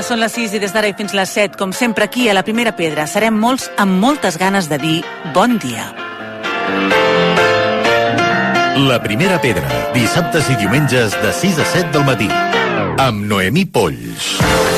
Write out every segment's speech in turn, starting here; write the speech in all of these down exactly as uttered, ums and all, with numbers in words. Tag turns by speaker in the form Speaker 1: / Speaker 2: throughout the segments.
Speaker 1: Són les sis i des d'ara i fins les set, com sempre aquí a la Primera Pedra, serem molts amb moltes ganes de dir bon dia.
Speaker 2: La Primera Pedra, dissabtes i diumenges de sis a set del matí, amb Noemí Polls.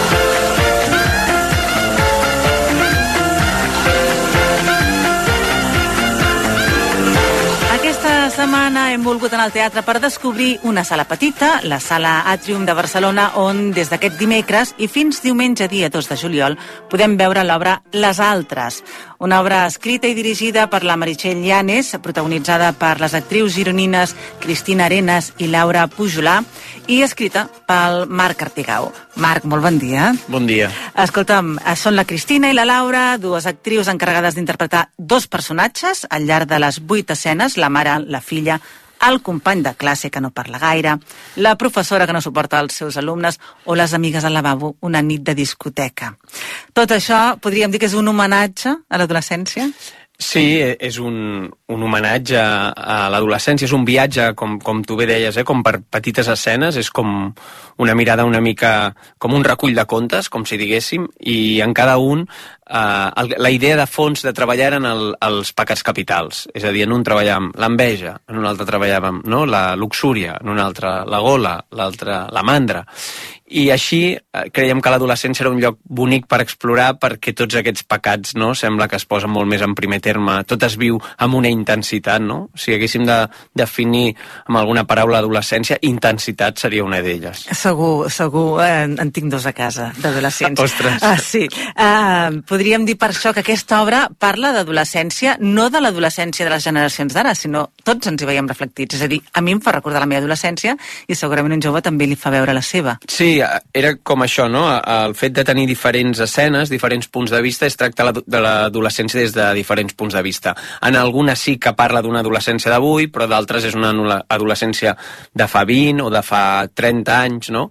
Speaker 1: Aquesta setmana hem volgut anar al teatre per descobrir una sala petita, la Sala Atrium de Barcelona, on des d'aquest dimecres i fins diumenge dia dos de juliol podem veure l'obra Les Altres, una obra escrita i dirigida per la Meritxell Llanes, protagonitzada per les actrius gironines Cristina Arenas i Laura Pujolà, i escrita pel Marc Artigau. Marc, molt bon dia.
Speaker 3: Bon dia.
Speaker 1: Escolta'm, són la Cristina i la Laura, dues actrius encarregades d'interpretar dos personatges al llarg de les vuit escenes, la mare, la filla, el company de classe que no parla gaire, la professora que no suporta els seus alumnes o les amigues al lavabo una nit de discoteca. Tot això podríem dir que és un homenatge a l'adolescència?
Speaker 3: Sí, és un, un homenatge a l'adolescència, és un viatge, com, com tu bé deies, eh, com per petites escenes, és com una mirada una mica, com un recull de contes, com si diguéssim, i en cada un eh, el, la idea de fons de treballar eren el, els pecats capitals, és a dir, en un treballàvem l'enveja, en un altre treballàvem no, la luxúria, en un altre la gola, l'altre la mandra, i així eh, creiem que l'adolescència era un lloc bonic per explorar perquè tots aquests pecats no, sembla que es posen molt més en primer terme, tot es viu amb una intensitat, no? Si haguéssim de definir amb alguna paraula adolescència, intensitat seria una d'elles.
Speaker 1: Segur, segur, eh, en tinc dos a casa, d'adolescents.
Speaker 3: Ostres!
Speaker 1: Ah, sí. Uh, podríem dir per això que aquesta obra parla d'adolescència, no de l'adolescència de les generacions d'ara, sinó tots ens hi veiem reflectits. És a dir, a mi em fa recordar la meva adolescència i segurament un jove també li fa veure la seva.
Speaker 3: Sí, era com això, no? El fet de tenir diferents escenes, diferents punts de vista, és tractar de l'adolescència des de diferents punts de vista. En algunes sí que parla d'una adolescència d'avui, però d'altres és una adolescència de fa vint o de fa trenta anys, no?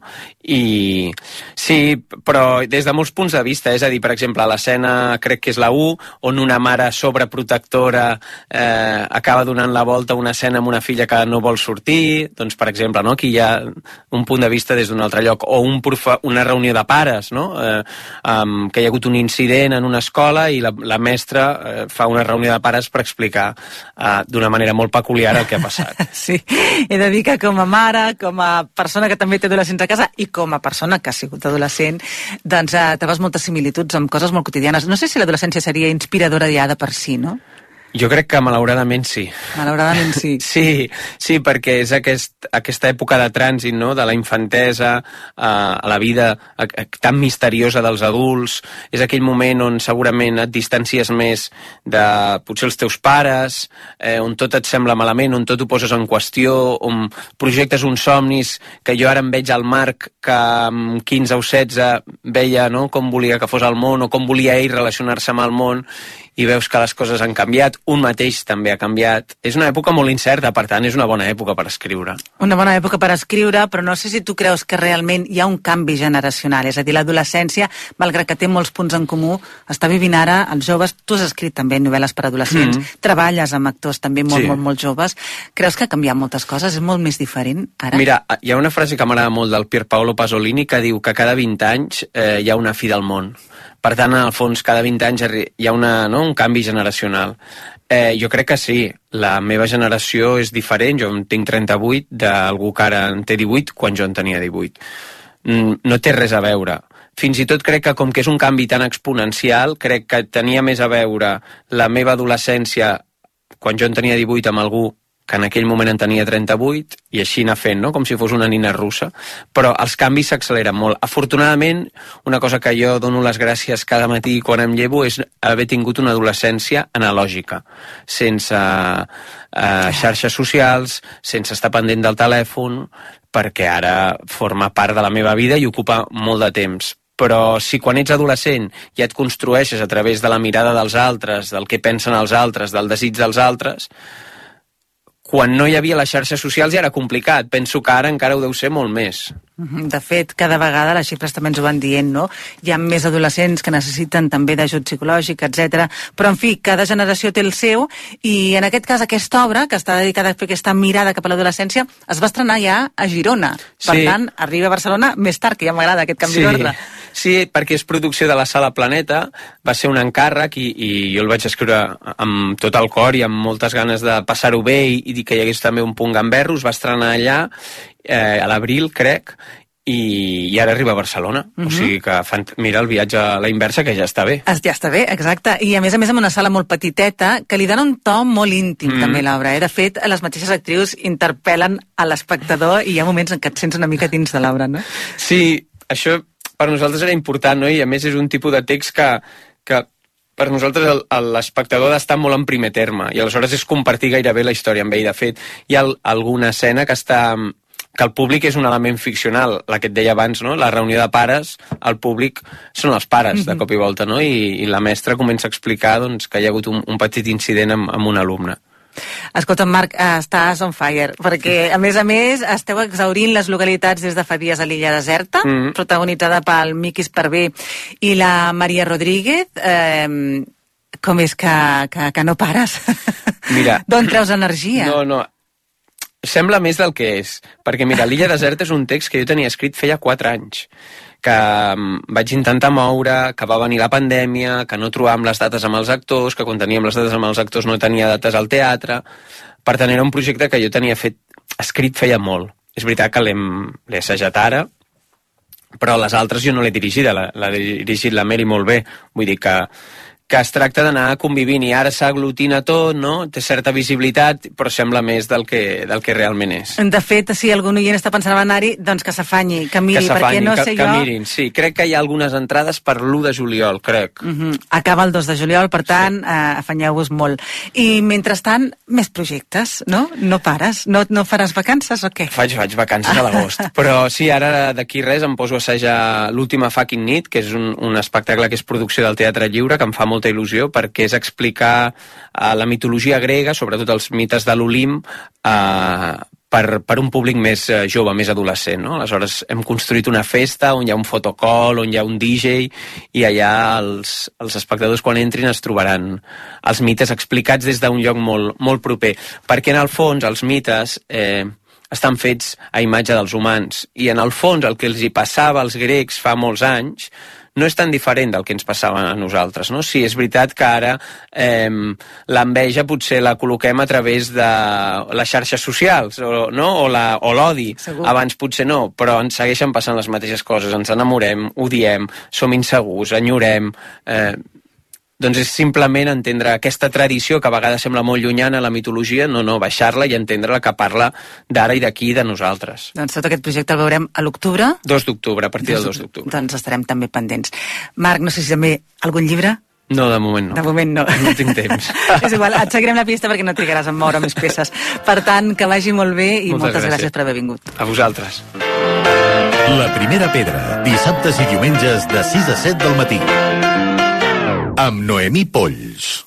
Speaker 3: I sí, però des de molts punts de vista, és a dir, per exemple, l'escena, crec que és la u, on una mare sobreprotectora eh, acaba donant la volta a una escena amb una filla que no vol sortir, doncs, per exemple, no? Aquí hi ha un punt de vista des d'un altre lloc, o un profe, una reunió de pares, no? Eh, um, que hi ha hagut un incident en una escola i la, la mestra eh, fa una reunió de pares per explicar eh, d'una manera molt peculiar el que ha passat.
Speaker 1: Sí, he de dir que com a mare, com a persona que també té adolescents a casa i com a persona que ha sigut adolescent, doncs eh, trobes moltes similituds amb coses molt quotidianes. No sé si l'adolescència seria inspiradora ja de per si, no?
Speaker 3: Jo crec que malauradament sí.
Speaker 1: Malauradament sí.
Speaker 3: Sí, sí, perquè és aquest, aquesta època de trànsit, no?, de la infantesa a, a la vida a, a, tan misteriosa dels adults. És aquell moment on segurament et distancies més de potser els teus pares, eh, on tot et sembla malament, on tot ho poses en qüestió, on projectes uns somnis que jo ara em veig al Marc que amb quinze o setze veia, no?, com volia que fos el món o com volia ell relacionar-se amb el món, i veus que les coses han canviat, un mateix també ha canviat. És una època molt incerta, per tant, és una bona època per escriure.
Speaker 1: Una bona època per escriure, però no sé si tu creus que realment hi ha un canvi generacional, és a dir, l'adolescència, malgrat que té molts punts en comú, està vivint ara els joves. Tu has escrit també novel·les per adolescents, mm. treballes amb actors també molt, sí. molt, molt joves. Creus que ha canviat moltes coses? És molt més diferent ara?
Speaker 3: Mira, hi ha una frase que m'agrada molt del Pierpaolo Pasolini que diu que cada vint anys eh, hi ha una fi del món. Per tant, en el fons, cada vint anys hi ha una, no, un canvi generacional. Eh, jo crec que sí, la meva generació és diferent, jo en tinc trenta-vuit, d'algú que ara en té divuit, quan jo en tenia divuit. No té res a veure. Fins i tot crec que com que és un canvi tan exponencial, crec que tenia més a veure la meva adolescència, quan jo en tenia divuit, amb algú que en aquell moment en tenia trenta-vuit, i així anar fent, no?, com si fos una nina russa, però els canvis s'acceleren molt. Afortunadament, una cosa que jo dono les gràcies cada matí quan em llevo és haver tingut una adolescència analògica, sense eh, xarxes socials, sense estar pendent del telèfon, perquè ara forma part de la meva vida i ocupa molt de temps. Però si quan ets adolescent ja et construeixes a través de la mirada dels altres, del que pensen els altres, del desig dels altres, quan no hi havia les xarxes socials ja era complicat. Penso que ara encara ho deu ser molt més.
Speaker 1: De fet, cada vegada les xifres també ens ho van dient, no? Hi ha més adolescents que necessiten també d'ajut psicològic, etcètera. Però, en fi, cada generació té el seu, i en aquest cas aquesta obra, que està dedicada a fer aquesta mirada cap a l'adolescència, es va estrenar ja a Girona. Per
Speaker 3: sí.
Speaker 1: tant, arriba a Barcelona més tard, que ja m'agrada aquest canvi sí. d'ordre.
Speaker 3: Sí, perquè és producció de la Sala Planeta, va ser un encàrrec i, i jo el vaig escriure amb tot el cor i amb moltes ganes de passar-ho bé i, i que hi hagués també un punt gamberro. Es va estrenar allà eh, a l'abril, crec, i, i ara arriba a Barcelona. Uh-huh. O sigui que fan, mira el viatge a la inversa, que ja està bé.
Speaker 1: Ja està bé, exacte. I a més a més amb una sala molt petiteta que li dona un to molt íntim, mm. també, l'obra. Eh? De fet, les mateixes actrius interpel·len a l'espectador i hi ha moments en què et sents una mica dins de l'obra, no?
Speaker 3: Sí, això per nosaltres era important, no? I a més és un tipus de text que, que per nosaltres l'espectador ha d'estar molt en primer terme i aleshores és compartir gairebé la història amb ell. De fet, hi ha alguna escena que està... que el públic és un element ficcional, la que et deia abans, no? La reunió de pares, el públic són els pares, de cop i volta, no? I, i la mestra comença a explicar doncs, que hi ha hagut un, un petit incident amb, amb un alumne.
Speaker 1: Escolta, Marc, estàs on fire, perquè, a més a més, esteu exhaurint les localitats des de fa dies a l'Illa Deserta, mm. protagonitzada pel Miqui Esparvé i la Maria Rodríguez. Eh, com és que, que, que no pares?
Speaker 3: Mira...
Speaker 1: D'on treus energia?
Speaker 3: No, no... Sembla més del que és, perquè mira, l'Illa Deserta és un text que jo tenia escrit feia quatre anys, que vaig intentar moure, que va venir la pandèmia, que no trobàvem les dates amb els actors, que quan teníem les dates amb els actors no tenia dates al teatre. Per tant, era un projecte que jo tenia fet, escrit feia molt. És veritat que l'he assajat ara, però les altres jo no l'he dirigida, l'ha dirigit la Meri molt bé. Vull dir que que es tracta d'anar convivint i ara s'aglutina tot, no? Té certa visibilitat, però sembla més del que, del que realment és.
Speaker 1: De fet, si algun oient està pensant en anar-hi, doncs que s'afanyi, que miri, que perquè no
Speaker 3: que,
Speaker 1: sé
Speaker 3: que
Speaker 1: jo...
Speaker 3: Que mirin, sí. Crec que hi ha algunes entrades per l'u de juliol, crec.
Speaker 1: Uh -huh. Acaba el dos de juliol, per tant, sí. eh, afanyeu-vos molt. I, mentrestant, més projectes, no? No pares? No, no faràs vacances o què?
Speaker 3: Faig, faig vacances a l'agost. Però sí, ara d'aquí res em poso a assajar l'última fucking nit, que és un, un espectacle que és producció del Teatre Lliure, que em fa molt molta il·lusió, perquè és explicar uh, la mitologia grega, sobretot els mites de l'Olimp, uh, per, per un públic més uh, jove, més adolescent, no? Aleshores hem construït una festa on hi ha un fotocall, on hi ha un D J, i allà els, els espectadors quan entrin es trobaran els mites explicats des d'un lloc molt, molt proper, perquè en el fons els mites eh, estan fets a imatge dels humans, i en el fons el que els hi passava als grecs fa molts anys no és tan diferent del que ens passava a nosaltres, no? Sí, és veritat que ara eh, l'enveja potser la col·loquem a través de les xarxes socials, o, no? o, la, o l'odi. Abans potser no, però ens segueixen passant les mateixes coses. Ens enamorem, odiem, som insegurs, enyorem... Eh, doncs és simplement entendre aquesta tradició que a vegades sembla molt llunyana a la mitologia, no, no, baixar-la i entendre-la que parla d'ara i d'aquí de nosaltres.
Speaker 1: Doncs tot aquest projecte el veurem a l'octubre?
Speaker 3: dos d'octubre, a partir del dos d'octubre.
Speaker 1: Doncs estarem també pendents. Marc, no sé si també algun llibre?
Speaker 3: No, de moment no.
Speaker 1: De moment no.
Speaker 3: No tinc temps.
Speaker 1: És igual, et seguirem la pista perquè no trigaràs en moure més peces. Per tant, que vagi molt bé i moltes, moltes gràcies. gràcies per haver vingut.
Speaker 3: A vosaltres.
Speaker 2: La Primera Pedra, dissabtes i diumenges de sis a set del matí. Amb Noemí Polls.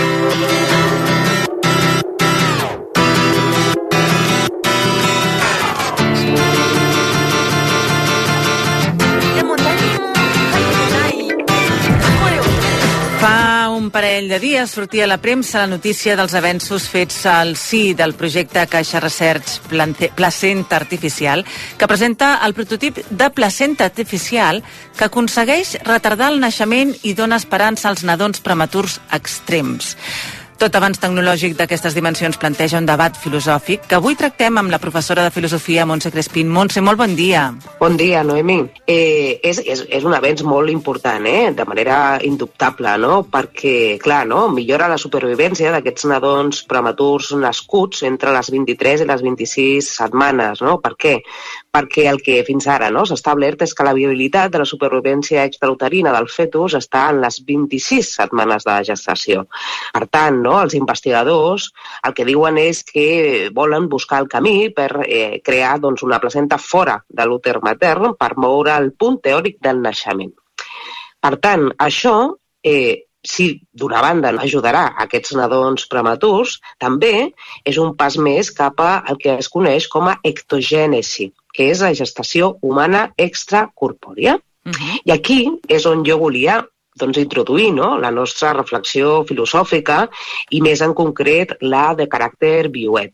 Speaker 1: Fa un parell de dies sortia a la premsa la notícia dels avenços fets al sí del projecte Caixa Research Placenta Artificial, que presenta el prototip de placenta artificial que aconsegueix retardar el naixement i dona esperança als nadons prematurs extrems. Tot avanç tecnològic d'aquestes dimensions planteja un debat filosòfic que avui tractem amb la professora de filosofia Montse Crespín. Montse, molt bon dia.
Speaker 4: Bon dia, Noemí. Eh, és, és, és un avenç molt important, eh? De manera indubtable, no? Perquè, clar, no? Millora la supervivència d'aquests nadons prematurs nascuts entre les vint-i-tres i les vint-i-sis setmanes, no? Per què? Perquè el que fins ara no, s'ha establert és que la viabilitat de la supervivència extrauterina del fetus està en les vint-i-sis setmanes de gestació. Per tant, no, els investigadors el que diuen és que volen buscar el camí per eh, crear doncs, una placenta fora de l'úter matern per moure el punt teòric del naixement. Per tant, això... Eh, si d'una banda ajudarà a aquests nadons prematurs, també és un pas més cap al que es coneix com a ectogènesi, que és la gestació humana extracorpòria. Uh-huh. I aquí és on jo volia doncs, introduir no? la nostra reflexió filosòfica i més en concret la de caràcter bioètic.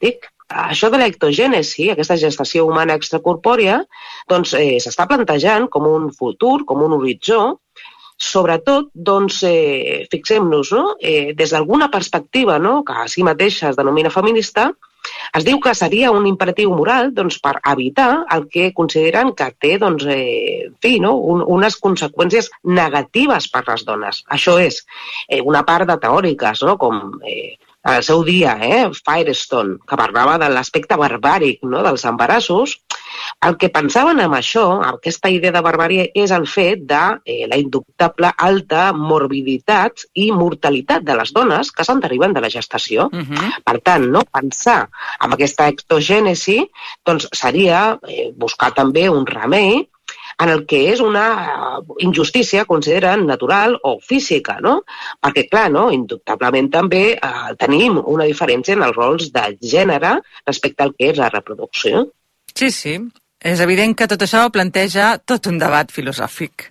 Speaker 4: això de l'ectogènesi, aquesta gestació humana extracorpòrea, doncs eh, s'està plantejant com un futur, com un horitzó, sobretot, doncs, eh, fixem-nos, no? eh, des d'alguna perspectiva, no? que a si mateixa es denomina feminista, es diu que seria un imperatiu moral doncs, per evitar el que consideren que té doncs, eh, en fi, no? un, unes conseqüències negatives per les dones. Això és eh, una part de teòriques, no? com eh, al seu dia, eh, Firestone, que parlava de l'aspecte barbàric, no? dels embarassos. El que pensaven amb això, aquesta idea de barbàrie, és el fet de eh, la indubtable alta morbiditat i mortalitat de les dones que se'n deriven de la gestació. Uh-huh. Per tant, no, pensar en aquesta ectogènesi doncs, seria eh, buscar també un remei en el que és una injustícia, consideren, natural o física, no? Perquè, clar, no, indubtablement també eh, tenim una diferència en els rols de gènere respecte al que és la reproducció.
Speaker 1: Sí, sí. És evident que tot això planteja tot un debat filosòfic.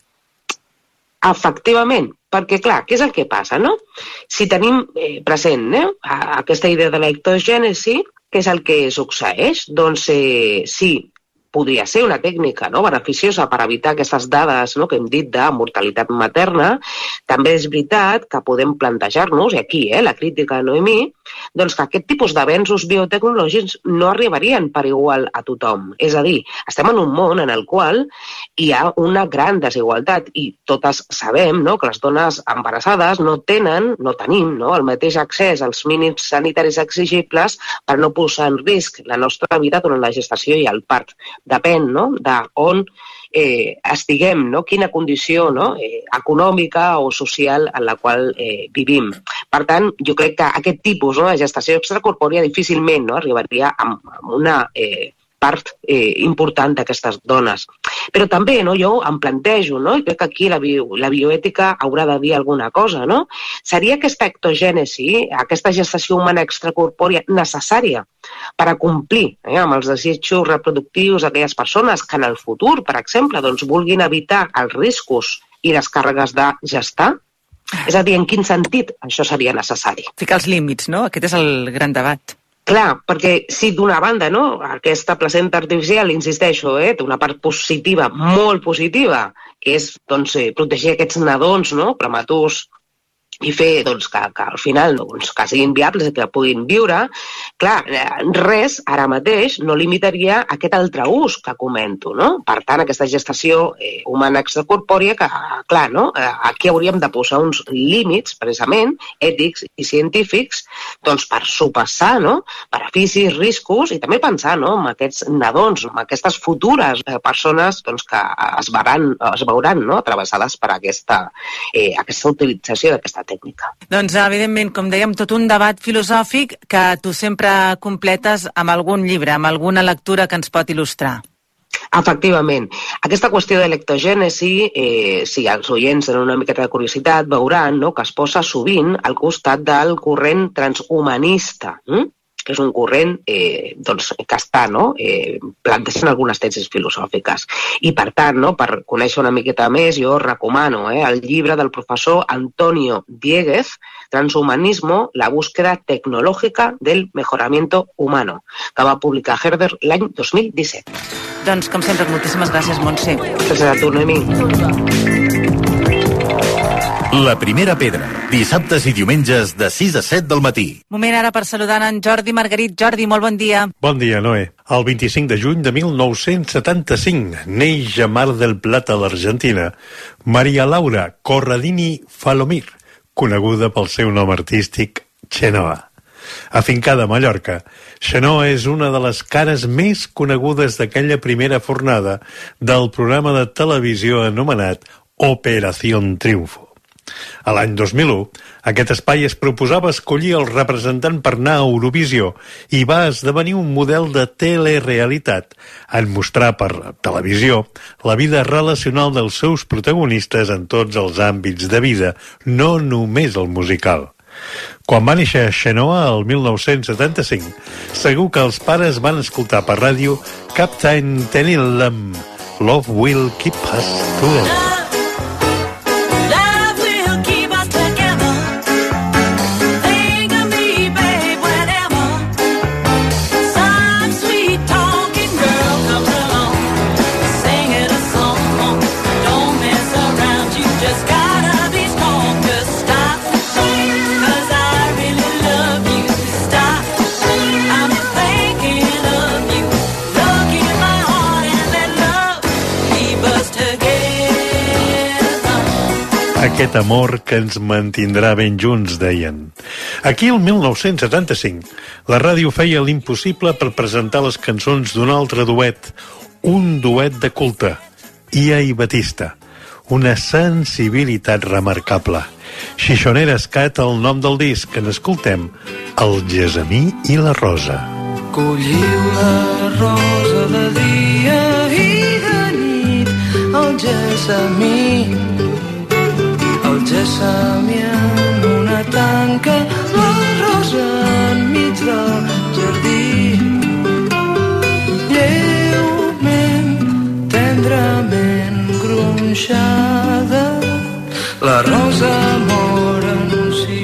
Speaker 4: Efectivament, perquè, clar, què és el que passa, no? Si tenim eh, present eh, aquesta idea de l'ectogènesi, què és el que succeeix? Doncs eh, sí, podria ser una tècnica no, beneficiosa per evitar aquestes dades no, que hem dit de mortalitat materna. També és veritat que podem plantejar-nos, i aquí eh, la crítica de Noemí, doncs que aquest tipus d'avenços biotecnològics no arribarien per igual a tothom. És a dir, estem en un món en el qual hi ha una gran desigualtat i totes sabem no, que les dones embarassades no tenen, no tenim no, el mateix accés als mínims sanitaris exigibles per no posar en risc la nostra vida durant la gestació i el part. Depèn no, d'on eh, estiguem, no? quina condició no? eh, econòmica o social en la qual eh, vivim. Per tant, jo crec que aquest tipus no, de gestació extracorpòrea difícilment no, arribaria amb, amb una eh, part eh, important d'aquestes dones. Però també no, jo em plantejo, no, i crec que aquí la, bio, la bioètica haurà de dir alguna cosa, no? Seria aquesta ectogènesi, aquesta gestació humana extracorpòrea necessària per a complir eh, amb els desitjos reproductius d'aquelles persones que en el futur, per exemple, doncs, vulguin evitar els riscos i les càrregues de gestar? És a dir, en quin sentit això seria necessari?
Speaker 1: Ficar els límits, no? Aquest és el gran debat.
Speaker 4: Clar, perquè si d'una banda no, aquesta placenta artificial, insisteixo, eh, té una part positiva, molt positiva, que és doncs, eh, protegir aquests nadons no, prematurs i fer doncs, que, que al final doncs, que siguin viables i que puguin viure, clar, res ara mateix no limitaria aquest altre ús que comento, no? Per tant, aquesta gestació eh, humana extracorpòrea, que, clar, no? Aquí hauríem de posar uns límits, precisament, ètics i científics, doncs per sopassar, no? Beneficis, riscos, i també pensar, no? En aquests nadons, en aquestes futures eh, persones doncs, que es veuran, es veuran no? Travessades per aquesta, eh, aquesta utilització d'aquesta tècnica.
Speaker 1: Doncs, evidentment, com dèiem, tot un debat filosòfic que tu sempre completes amb algun llibre, amb alguna lectura que ens pot il·lustrar.
Speaker 4: Efectivament. Aquesta qüestió de l'ectogènesi, eh, si els oients tenen una miqueta de curiositat, veuran no, que es posa sovint al costat del corrent transhumanista, hm? que és un corrent eh, doncs, que està no? eh, plantejant algunes tesis filosòfiques. I, per tant, no, per conèixer una miqueta més, jo recomano eh, el llibre del professor Antonio Dieguez, Transhumanismo, la búsqueda tecnològica del mejoramiento humano, que va publicar Herder l'any dos mil disset.
Speaker 1: Doncs, com sempre, moltíssimes gràcies, Montse.
Speaker 4: Gràcies a tu, Noemí.
Speaker 2: La primera pedra, dissabtes i diumenges de sis a set del matí.
Speaker 1: Moment ara per saludar en Jordi Margarit. Jordi, molt bon dia.
Speaker 5: Bon dia, Noé. El vint-i-cinc de juny de mil nou-cents setanta-cinc neix a Mar del Plata, l'Argentina, Maria Laura Corradini Falomir, coneguda pel seu nom artístic Xenoa. Afincada a Mallorca, Xenoa és una de les cares més conegudes d'aquella primera fornada del programa de televisió anomenat Operación Triunfo. A l'any dos mil u, aquest espai es proposava escollir el representant per anar a Eurovisió i va esdevenir un model de telerealitat en mostrar per televisió la vida relacional dels seus protagonistes en tots els àmbits de vida, no només el musical. Quan va néixer Xenoa el mil nou-cents setanta-cinc, segur que els pares van escoltar per ràdio Captain Tenillam, Love Will Keep Us Together.
Speaker 6: Some
Speaker 5: Aquest amor que ens mantindrà ben junts, deien. Aquí, el mil nou-cents setanta-cinc, la ràdio feia l'impossible per presentar les cançons d'un altre duet, un duet de culte, Ia i Batista, una sensibilitat remarcable. Xixonera Escat, el nom del disc que n'escoltem, El Gessamí i la Rosa.
Speaker 6: Colliu la rosa de dia i de nit, el gessamí, el gessamí en una tanca, la rosa enmig del jardí. Lleument, tendrament gronxada, la rosa mor en un sí.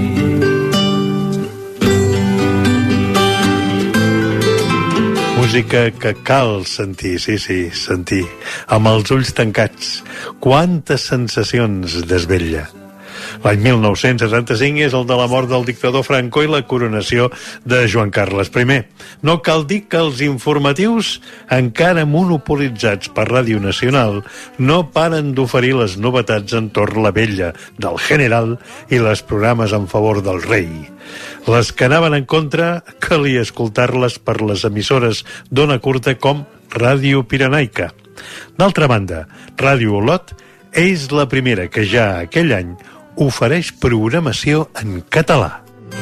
Speaker 5: Música que cal sentir, sí, sí, sentir, amb els ulls tancats. Quantes sensacions desvetlla. L'any mil nou-cents setanta-cinc és el de la mort del dictador Franco i la coronació de Joan Carles I. No cal dir que els informatius, encara monopolitzats per Ràdio Nacional, no paren d'oferir les novetats entorn la vella del general i les programes en favor del rei. Les que anaven en contra, calia escoltar-les per les emissores d'ona curta com Ràdio Pirenaica. D'altra banda, Ràdio Olot és la primera que ja aquell any ofereix programació en català.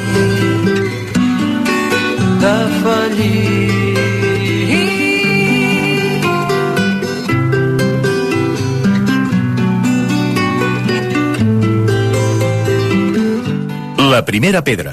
Speaker 6: De fallir.
Speaker 2: La primera pedra.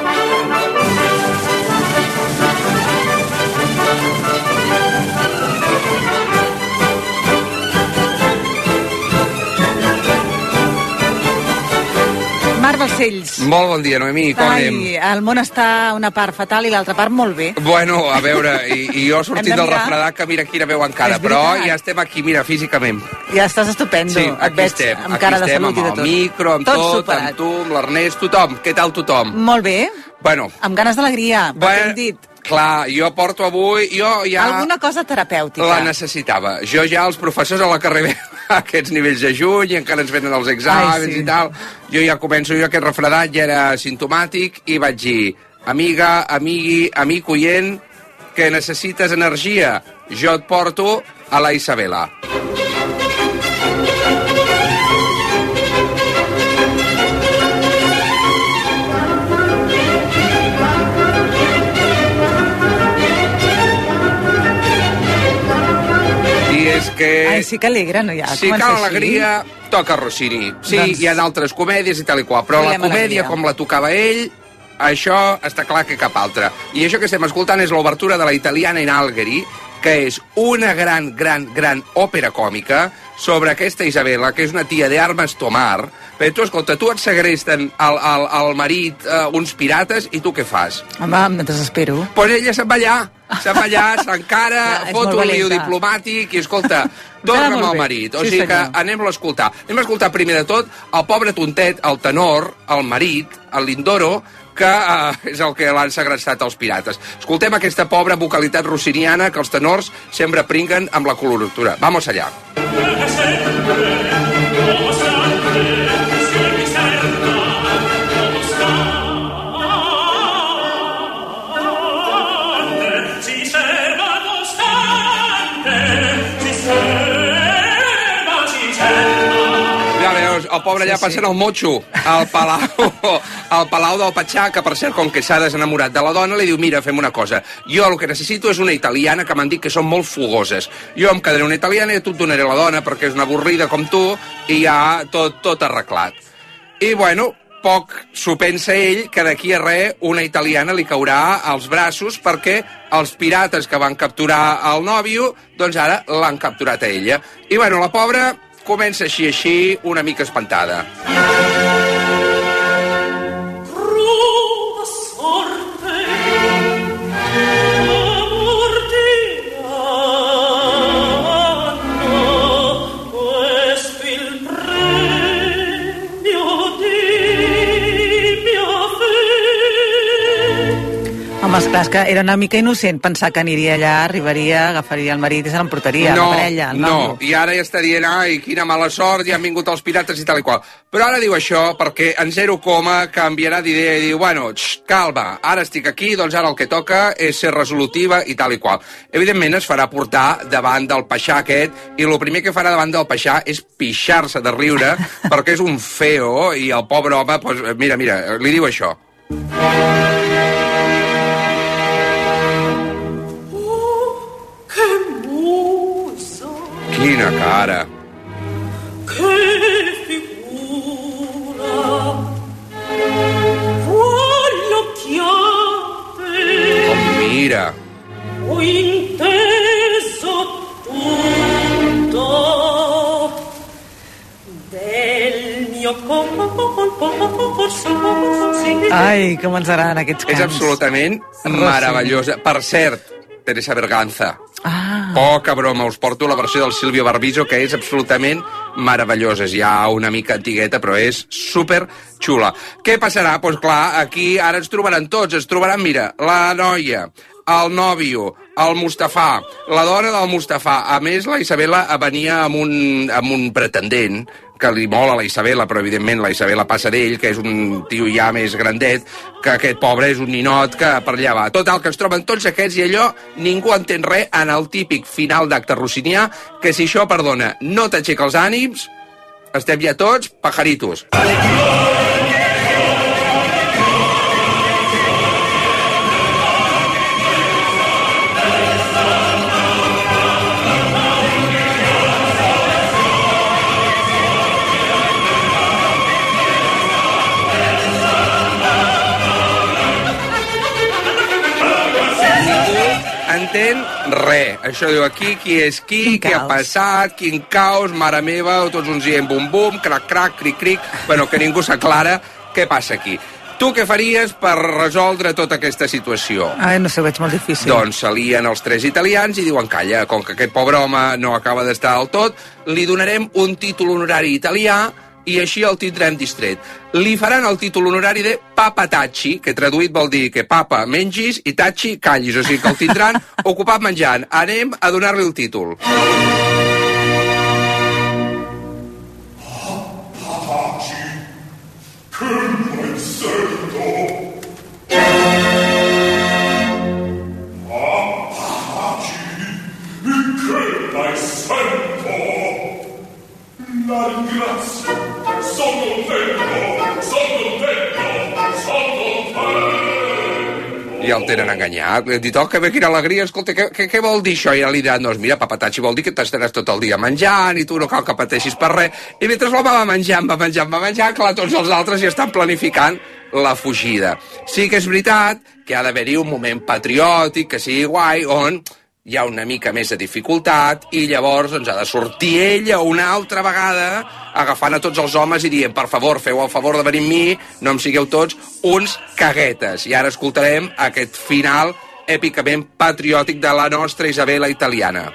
Speaker 1: Marc Balcells.
Speaker 7: Molt bon dia, Noemí, com
Speaker 1: Ai,
Speaker 7: anem?
Speaker 1: el món està una part fatal i l'altra part molt bé.
Speaker 7: Bueno, a veure, i, i jo sortint
Speaker 1: Hem de
Speaker 7: del
Speaker 1: mirar.
Speaker 7: refredat, que mira quina veu encara,
Speaker 1: És
Speaker 7: però
Speaker 1: veritat.
Speaker 7: ja estem aquí, mira, físicament.
Speaker 1: Ja estàs estupendo.
Speaker 7: Sí,
Speaker 1: Et
Speaker 7: aquí
Speaker 1: veig
Speaker 7: estem,
Speaker 1: amb
Speaker 7: aquí
Speaker 1: cara de
Speaker 7: estem,
Speaker 1: salut
Speaker 7: amb
Speaker 1: i de
Speaker 7: el
Speaker 1: tot.
Speaker 7: micro, amb
Speaker 1: tot,
Speaker 7: tot,
Speaker 1: superat.
Speaker 7: amb tu, amb l'Ernest, tothom. Què tal tothom?
Speaker 1: Molt bé,
Speaker 7: Bueno,
Speaker 1: amb ganes d'alegria, perquè
Speaker 7: bueno,
Speaker 1: hem dit
Speaker 7: clar, jo porto avui, jo ja...
Speaker 1: alguna cosa terapèutica.
Speaker 7: La necessitava. Jo ja, els professors a la que arribem a aquests nivells de juny, i encara ens venen els exàmens
Speaker 1: Ai, sí.
Speaker 7: i tal, jo ja començo, jo aquest refredat ja era simptomàtic i vaig dir, amiga, amigui, amic oient, que necessites energia, jo et porto a la Isabela. És que...
Speaker 1: Ai, sí que alegre, no? Ja,
Speaker 7: Si cal alegria, toca Rossini. Sí,
Speaker 1: Doncs...
Speaker 7: hi ha d'altres comèdies i tal i qual, però la comèdia,
Speaker 1: alegria.
Speaker 7: com la tocava ell, això està clar que cap altra. I això que estem escoltant és l'obertura de la Italiana in Algheri, que és una gran, gran, gran òpera còmica sobre aquesta Isabela, que és una tia de armes tomar. Però tu, escolta, tu et segresten el, el, el marit eh, uns pirates i tu què fas?
Speaker 1: Home, em desespero.
Speaker 7: Doncs pues ella se'n va allà, se'n va allà, s'encara,
Speaker 1: Ja, és
Speaker 7: fot
Speaker 1: molt
Speaker 7: un liu
Speaker 1: valenta.
Speaker 7: diplomàtic i, escolta,
Speaker 1: Queda
Speaker 7: torna'm
Speaker 1: molt
Speaker 7: al
Speaker 1: bé.
Speaker 7: marit. O
Speaker 1: Sí,
Speaker 7: sigui que
Speaker 1: senyor.
Speaker 7: anem-lo a escoltar. Anem a escoltar primer de tot el pobre tontet, el tenor, el marit, el Lindoro, que eh, és el que l'han segrestat els pirates. Escoltem aquesta pobra vocalitat rossiniana que els tenors sempre pringuen amb la coloratura. Vamos allà. Ja veus, el pobre allà
Speaker 1: Sí, sí.
Speaker 7: passant el motxo al palau, al palau del Patxà, que per cert, com que s'ha desenamorat de la dona, li diu, mira, fem una cosa, jo el que necessito és una italiana, que m'han dit que són molt fogoses. Jo em quedaré una italiana i tu et donaré la dona, perquè és una avorrida com tu, i ja tot, tot arreglat. I, bueno, poc s'ho pensa ell que d'aquí a res una italiana li caurà als braços perquè els pirates que van capturar el nòvio, doncs ara l'han capturat a ella. I, bueno, la pobra comença així, així, una mica espantada.
Speaker 1: Home, esclar, és que era una mica innocent pensar que aniria allà, arribaria, agafaria el marit i se l'emportaria,
Speaker 7: no,
Speaker 1: la parella, el
Speaker 7: no,
Speaker 1: nòvio.
Speaker 7: i ara ja està dient, ai, quina mala sort, ja han vingut els pirates i tal i qual. Però ara diu això perquè en zero coma canviarà d'idea i diu, bueno, xxt, calma, ara estic aquí, doncs ara el que toca és ser resolutiva i tal i qual. Evidentment es farà portar davant del peixà aquest i el primer que farà davant del peixà és pixar-se de riure perquè és un feo i el pobre home, doncs, mira, mira, li diu això. Quina cara!
Speaker 8: Que figura! Voglio chiate!
Speaker 7: Com mira!
Speaker 8: Ho inteso tutto del mio corso.
Speaker 1: Ai, com ens agraden aquests cants.
Speaker 7: És absolutament meravellosa. Per cert, Teresa Berganza.
Speaker 1: Ah.
Speaker 7: Poca broma, us porto la versió del Silvio Barbiso, que és absolutament meravellosa. És ja una mica antigueta, però és super xula. Què passarà? Doncs pues clar, aquí ara ens trobaran tots. Ens trobaran, mira, la noia, el nòvio, el Mustafà, la dona del Mustafà. A més, la Isabela venia amb un, amb un pretendent que li mola la Isabela, però evidentment la Isabela passa d'ell, que és un tio ja més grandet, que aquest pobre és un ninot que per allà va. Total, que es troben tots aquests i allò ningú entén res en el típic final d'acte rossinià, que si això, perdona, no t'aixeca els ànims, estem ja tots pajaritos. Entén res. Això diu aquí, qui és qui, què ha passat, quin caos, mare meva, tots uns dient bum-bum, crac-crac, cric-cric, bueno, que ningú s'aclara què passa aquí. Tu què faries per resoldre tota aquesta situació?
Speaker 1: Ai, no sé, ho veig molt difícil.
Speaker 7: Doncs s'alien els tres italians i diuen, calla, com que aquest pobre home no acaba d'estar del tot, li donarem un títol honorari italià i així el tindrem distret. Li faran el títol honorari de Papa Tacci, que traduït vol dir que papa mengis i Tacci callis, o sigui que el tindran ocupat menjant. Anem a donar-li el títol.
Speaker 9: Tacci, che mai sento? Tacci, che mai sento? La ringrazio. Sono contento, sono contento, sono contento.
Speaker 7: I el tenen enganyat. Li han dit, oh, que bé, quina alegria, escolta, què, què, què vol dir això? I li diran, doncs mira, papatacci vol dir que t'estaràs tot el dia menjant i tu no cal que pateixis per res. I mentre l'home va menjant, va menjant, va menjant, clar, tots els altres ja estan planificant la fugida. Sí que és veritat que ha d'haver-hi un moment patriòtic, que sigui guai, on hi ha una mica més de dificultat i llavors doncs, ha de sortir ella una altra vegada agafant a tots els homes i dient, per favor, feu el favor de venir amb mi, no em sigueu tots uns caguetes. I ara escoltarem aquest final èpicament patriòtic de la nostra Isabela italiana.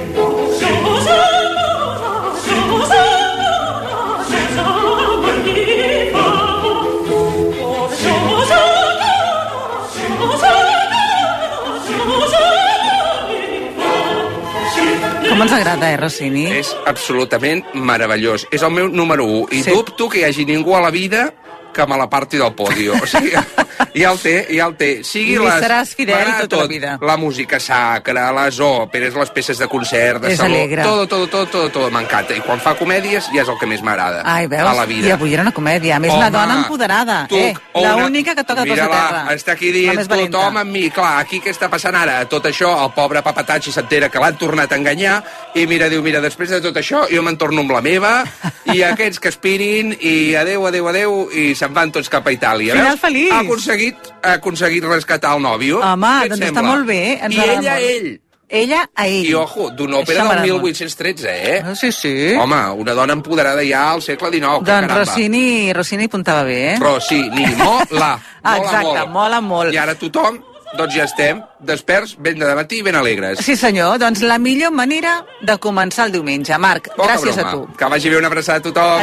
Speaker 1: Com ens agrada, eh, Rossini?
Speaker 7: És absolutament meravellós. És el meu número u. I sí. Dubto que hi hagi ningú a la vida que me la parti del podio. O sigui, ja el té, ja el té. Sigui
Speaker 1: I
Speaker 7: les,
Speaker 1: seràs fidel tota
Speaker 7: tot,
Speaker 1: la vida.
Speaker 7: La música sacra, les òperes, les peces de concert, de
Speaker 1: és
Speaker 7: saló...
Speaker 1: alegre.
Speaker 7: Tot, tot, tot, tot, tot m'encanta. I quan fa comèdies ja és el que més m'agrada.
Speaker 1: Ai, veus?
Speaker 7: A la vida.
Speaker 1: I avui era una comèdia. A més,
Speaker 7: Home,
Speaker 1: una dona empoderada.
Speaker 7: Tu,
Speaker 1: eh,
Speaker 7: una...
Speaker 1: L'única que toca dos de terra.
Speaker 7: Està aquí dient tothom amb mi. Clar, aquí què està passant ara? Tot això, el pobre Papatacci s'entera que l'han tornat a enganyar i mira, diu, mira, després de tot això jo me'n torno amb la meva i aquests que aspirin i adeu, adeu, adeu i se'n van tots cap a Itàlia.
Speaker 1: Final
Speaker 7: veus?
Speaker 1: feliç.
Speaker 7: Ha aconseguit, ha aconseguit rescatar el nòvio.
Speaker 1: Home,
Speaker 7: Què et
Speaker 1: doncs
Speaker 7: sembla?
Speaker 1: està molt bé. Ens
Speaker 7: I
Speaker 1: agrada
Speaker 7: ella a
Speaker 1: molt.
Speaker 7: ell.
Speaker 1: Ella a ell.
Speaker 7: I, ojo, d'una òpera del mil vuit-cents tretze, eh?
Speaker 1: Ah, sí, sí.
Speaker 7: Home, una dona empoderada ja al segle dinou.
Speaker 1: Doncs Rossini, Rossini puntava bé, eh?
Speaker 7: Rossini, mola.
Speaker 1: Ah, exacte, mola molt.
Speaker 7: I ara tothom, doncs ja estem desperts, ben de matí i ben alegres.
Speaker 1: Sí, senyor. Doncs la millor manera de començar el diumenge. Marc,
Speaker 7: Poca
Speaker 1: gràcies
Speaker 7: broma.
Speaker 1: a tu.
Speaker 7: Que vagi bé, una abraçada a tothom.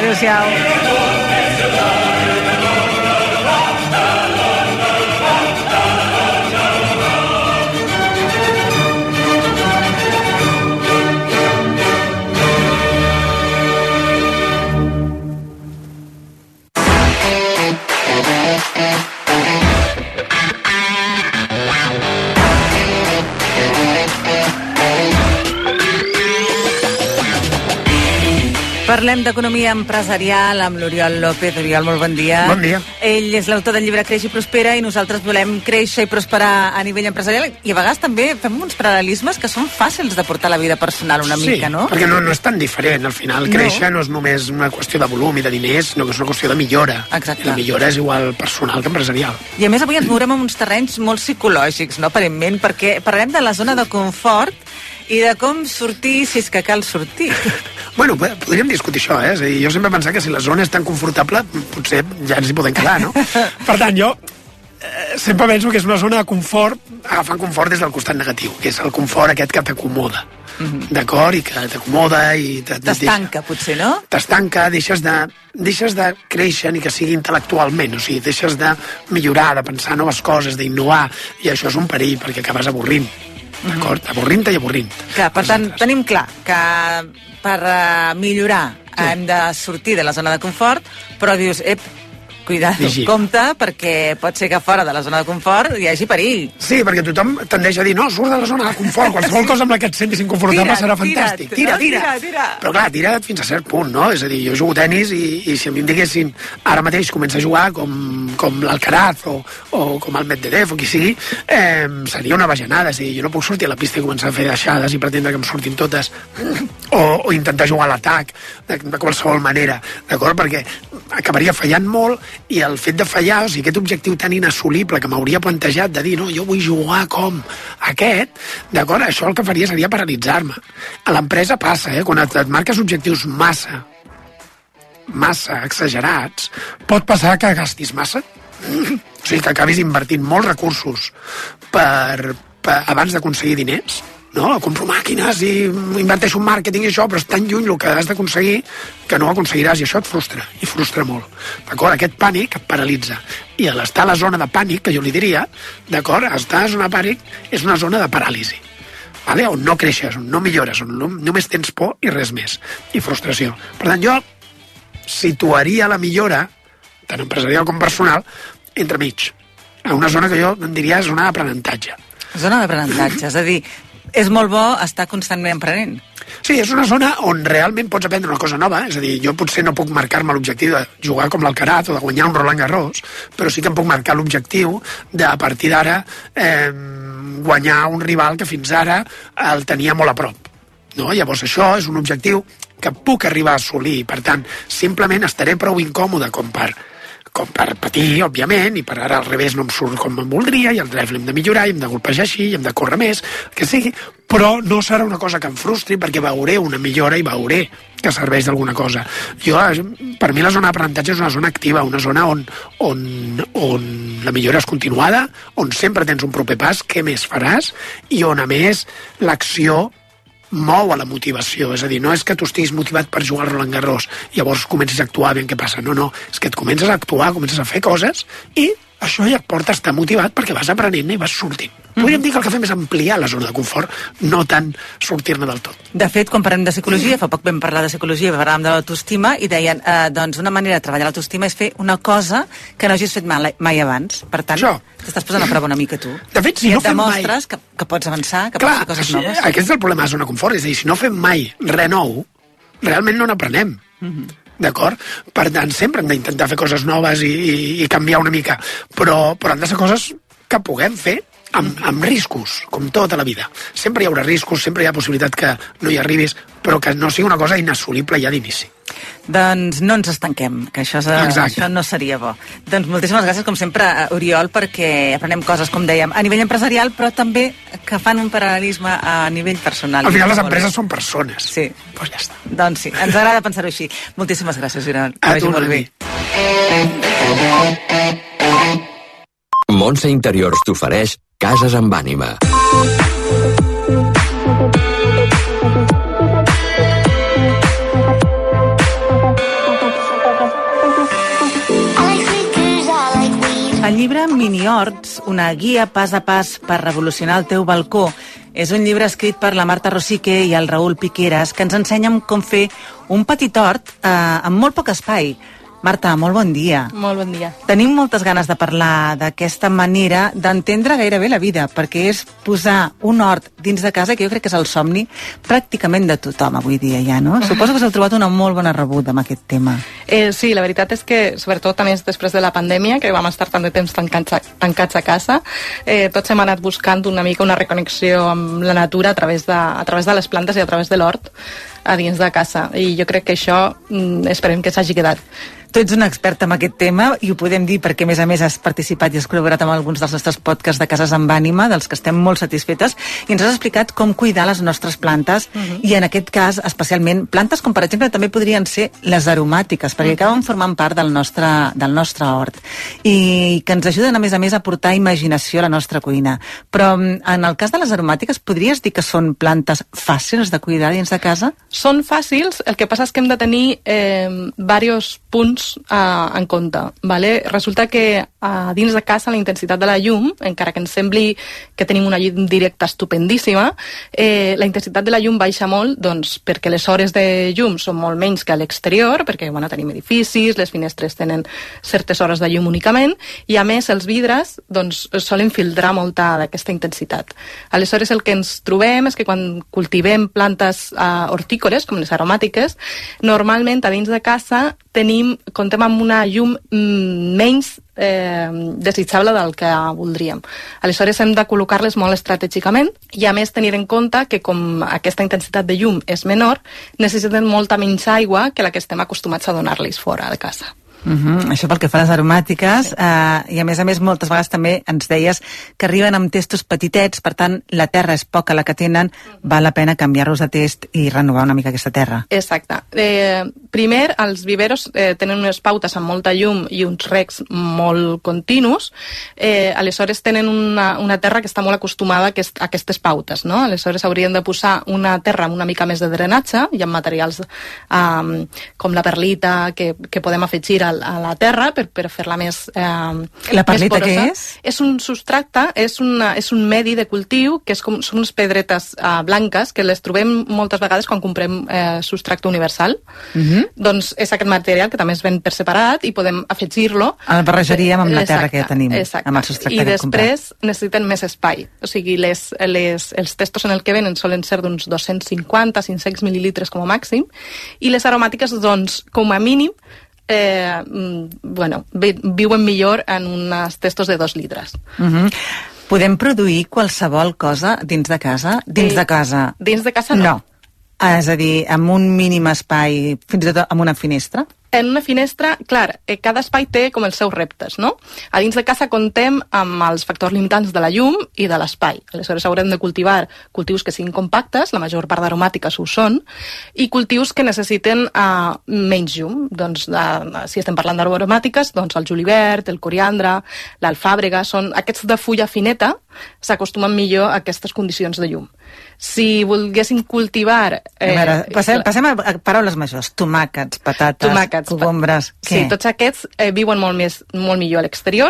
Speaker 1: Adéu-siau. Parlem d'economia empresarial amb l'Oriol López. Oriol, molt bon dia.
Speaker 10: Bon dia.
Speaker 1: Ell és l'autor del llibre Creix i Prospera i nosaltres volem créixer i prosperar a nivell empresarial i a vegades també fem uns paral·lelismes que són fàcils de portar a la vida personal una
Speaker 10: sí,
Speaker 1: mica, no?
Speaker 10: Sí, perquè no, no és tan diferent. Al final, no. Créixer no és només una qüestió de volum i de diners, sinó que és una qüestió de millora.
Speaker 1: Exacte.
Speaker 10: I la millora és igual personal que empresarial.
Speaker 1: I a més avui ens mourem en uns terrenys molt psicològics, no, aparentment, perquè parlarem de la zona de confort i de com sortir si és que cal sortir.
Speaker 10: Bueno, podríem discutir això, eh? És a dir, jo sempre he pensat que si la zona és tan confortable, potser ja ens hi podem quedar, no? Per tant, jo eh, sempre penso que és una zona de confort, agafant confort des del costat negatiu, que és el confort aquest que t'acomoda, mm-hmm. d'acord? I que t'acomoda i...
Speaker 1: T'estanca, potser, no?
Speaker 10: T'estanca, deixes de, deixes de créixer ni que sigui intel·lectualment, o sigui, deixes de millorar, de pensar noves coses, d'innovar, i això és un perill, perquè acabes avorrint. D'acord? Mm-hmm. Avorrint-te i avorrint.
Speaker 1: Clar, per tant, tenim clar que per uh, millorar sí. hem de sortir de la zona de confort, però dius, ep, cuidado, Vigila. compte, perquè pot ser que fora de la zona de confort hi hagi perill.
Speaker 10: Sí, perquè tothom tendeix a dir, no, surt de la zona de confort, qualsevol cosa amb la que et sentis inconfortable serà fantàstic. Tira,
Speaker 1: no,
Speaker 10: tira,
Speaker 1: tira, tira.
Speaker 10: Però clar, tira't fins a cert punt, no? És a dir, jo jugo tenis i, i si a mi em diguessin ara mateix comença a jugar com, com l'Alcaraz o, o com el Medvedev o qui sigui, eh, seria una bajanada. És a dir, jo no puc sortir a la pista i començar a fer deixades i pretendre que em surtin totes o, o intentar jugar a l'atac de, de qualsevol manera, d'acord? Perquè acabaria fallant molt i el fet de fallar, o sigui, aquest objectiu tan inassolible que m'hauria plantejat de dir, no, jo vull jugar com aquest, d'acord? Això el que faria seria paralitzar-me. A l'empresa passa, eh? Quan et, et marques objectius massa, massa exagerats, pot passar que gastis massa, o sigui, que acabis invertint molts recursos per, per abans d'aconseguir diners, no? Compro màquines i inverteixo en màrqueting i això, però és tan lluny el que has d'aconseguir que no ho aconseguiràs i això et frustra, i frustra molt. D'acord? Aquest pànic et paralitza. I a l'estar a la zona de pànic, que jo li diria, d'acord? Estar a la zona de pànic és una zona de paràlisi. Vale? On no creixes, on no millores, on no, només tens por i res més. I frustració. Per tant, jo situaria la millora, tant empresarial com personal, entremig. A una zona que jo en diria zona d'aprenentatge.
Speaker 1: Zona d'aprenentatge, és a dir, és molt bo estar constantment aprenent.
Speaker 10: Sí, és una zona on realment pots aprendre una cosa nova, és a dir, jo potser no puc marcar-me l'objectiu de jugar com l'Alcaraz o de guanyar un Roland Garros, però sí que em puc marcar l'objectiu de, a partir d'ara, eh, guanyar un rival que fins ara el tenia molt a prop. No? Llavors això és un objectiu que puc arribar a assolir, per tant, simplement estaré prou incòmode com per com per patir, òbviament, i per ara al revés no em surt com em voldria, i el drive l'hem de millorar, i hem de golpejar així, i hem de córrer més, que sigui, però no serà una cosa que em frustri perquè veuré una millora i veuré que serveix d'alguna cosa. Jo, per mi la zona d'aprenentatge és una zona activa, una zona on, on, on la millora és continuada, on sempre tens un proper pas, què més faràs, i on a més l'acció mou a la motivació, és a dir, no és que tu estiguis motivat per jugar al Roland Garros i llavors comencis a actuar, ben què passa, no, no, és que et comences a actuar, comences a fer coses i això ja et porta a estar motivat perquè vas aprenent i vas sortint. Mm-hmm. Podríem dir que el que fem és ampliar la zona de confort, no tant sortir-ne del tot.
Speaker 1: De fet, quan parlem de psicologia, fa poc vam parlar de psicologia, parlàvem de l'autoestima i deien, eh, doncs una manera de treballar l'autoestima és fer una cosa que no hagis fet mai, mai abans. Per tant, això. T'estàs posant a prova una mica tu.
Speaker 10: De fet, si
Speaker 1: I
Speaker 10: no fem mai...
Speaker 1: demostres que, que pots avançar, que
Speaker 10: Clar,
Speaker 1: pots fer coses
Speaker 10: això,
Speaker 1: noves.
Speaker 10: Aquest és el problema de la zona de confort, és a dir, si no fem mai res nou, realment no n'aprenem. Mm-hmm. D'acord? Per tant, sempre hem d'intentar fer coses noves i, i, i canviar una mica, però, però han de ser coses que puguem fer amb, amb riscos, com tota la vida. Sempre hi haurà riscos, sempre hi ha possibilitat que no hi arribis, però que no sigui una cosa inassolible ja d'inici.
Speaker 1: Doncs no ens estanquem, que això, és, això no seria bo. Doncs moltíssimes gràcies, com sempre, Oriol, perquè aprenem coses, com dèiem, a nivell empresarial, però també que fan un paral·lelisme a nivell personal.
Speaker 10: Al final les empreses són persones.
Speaker 1: Sí.
Speaker 10: Doncs ja està.
Speaker 1: Doncs sí, ens agrada pensar-ho així. Moltíssimes gràcies, Oriol.
Speaker 10: A tu,
Speaker 1: molt bé.
Speaker 11: Montse Interiors t'ofereix Cases amb ànima.
Speaker 1: El llibre Mini-Horts, una guia pas a pas per revolucionar el teu balcó, és un llibre escrit per la Marta Rosique i el Raül Piqueras que ens ensenyen com fer un petit hort eh, amb molt poc espai. Marta, molt bon dia.
Speaker 12: Molt bon dia.
Speaker 1: Tenim moltes ganes de parlar d'aquesta manera d'entendre gairebé la vida, perquè és posar un hort dins de casa, que jo crec que és el somni pràcticament de tothom avui dia ja, no? Suposo que us heu trobat una molt bona rebuda amb aquest tema.
Speaker 12: Eh, sí, la veritat és que, sobretot a més després de la pandèmia, que vam estar tant de temps tancats a, tancats a casa, eh, tots hem anat buscant una mica una reconnexió amb la natura a través de, a través de les plantes i a través de l'hort a dins de casa, i jo crec que això mm, esperem que s'hagi quedat.
Speaker 1: Tu ets una experta en aquest tema i ho podem dir perquè, a més a més, has participat i has col·laborat amb alguns dels nostres podcasts de Cases amb Ànima, dels que estem molt satisfetes, i ens has explicat com cuidar les nostres plantes, uh-huh. i en aquest cas, especialment, plantes com, per exemple, també podrien ser les aromàtiques, perquè uh-huh. acaben formant part del nostre, del nostre hort, i que ens ajuden, a més a més, a portar imaginació a la nostra cuina. Però, en el cas de les aromàtiques, podries dir que són plantes fàcils de cuidar dins de casa?
Speaker 12: Són fàcils, el que passa és que hem de tenir eh, diversos punts Uh, en compte, vale? Resulta que uh, dins de casa la intensitat de la llum, encara que ens sembli que tenim una llum directa estupendíssima, eh, la intensitat de la llum baixa molt, doncs, perquè les hores de llum són molt menys que a l'exterior, perquè bueno, tenim edificis, les finestres tenen certes hores de llum únicament, i a més els vidres doncs, solen filtrar molta d'aquesta intensitat. Aleshores el que ens trobem és que quan cultivem plantes uh, hortícoles, com les aromàtiques, normalment a dins de casa tenim, comptem amb una llum mm, menys eh, desitjable del que voldríem. Aleshores hem de col·locar-les molt estratègicament i a més tenir en compte que com aquesta intensitat de llum és menor, necessiten molta menys aigua que la que estem acostumats a donar-los fora de casa.
Speaker 1: Uh-huh. Això pel que fa a les aromàtiques, sí. eh, i a més a més moltes vegades també ens deies que arriben amb testos petitets, per tant la terra és poca la que tenen, val la pena canviar-los de test i renovar una mica aquesta terra.
Speaker 12: Exacte. Eh, primer, els viveros eh, tenen unes pautes amb molta llum i uns recs molt continus, eh, aleshores tenen una, una terra que està molt acostumada a, aquest, a aquestes pautes, no? Aleshores haurien de posar una terra amb una mica més de drenatge, i amb materials eh, com la perlita que, que podem afegir al a la terra per, per fer-la més eh,
Speaker 1: La perlita què és?
Speaker 12: És un substracte, és, una, és un medi de cultiu que és com, són unes pedretes eh, blanques que les trobem moltes vegades quan comprem eh, substracte universal. Uh-huh. Doncs és aquest material que també es ven per separat i podem afegir-lo.
Speaker 1: El barrejaríem amb la terra
Speaker 12: exacte,
Speaker 1: que ja tenim,
Speaker 12: exacte.
Speaker 1: amb el substracte
Speaker 12: I
Speaker 1: que hem comprat.
Speaker 12: I després necessiten més espai. O sigui, les, les, els testos en el que venen solen ser d'uns dos-cents cinquanta a cinc-cents mil·lilitres com a màxim, i les aromàtiques, doncs, com a mínim, Eh, bueno, viuen millor en uns testos de dos litres.
Speaker 1: Uh-huh. Podem produir qualsevol cosa dins de casa? Dins
Speaker 12: eh,
Speaker 1: de casa?
Speaker 12: Dins de casa no.
Speaker 1: No. És a dir, amb un mínim espai, fins i tot amb una finestra?
Speaker 12: En una finestra, clar, eh, cada espai té com els seus reptes, no? A dins de casa contem amb els factors limitants de la llum i de l'espai. Aleshores haurem de cultivar cultius que siguin compactes, la major part d'aromàtiques ho són, i cultius que necessiten eh, menys llum. Doncs, eh, si estem parlant d'aromàtiques, doncs el julivert, el coriandre, l'alfàbrega, són aquests de fulla fineta, s'acostumen millor a aquestes condicions de llum. Si volguéssim cultivar...
Speaker 1: Eh, a veure, passem, passem a paraules majors. Tomàquets, patates, tomàquets, cogombres...
Speaker 12: Sí, què? Tots aquests eh, viuen molt, més, molt millor a l'exterior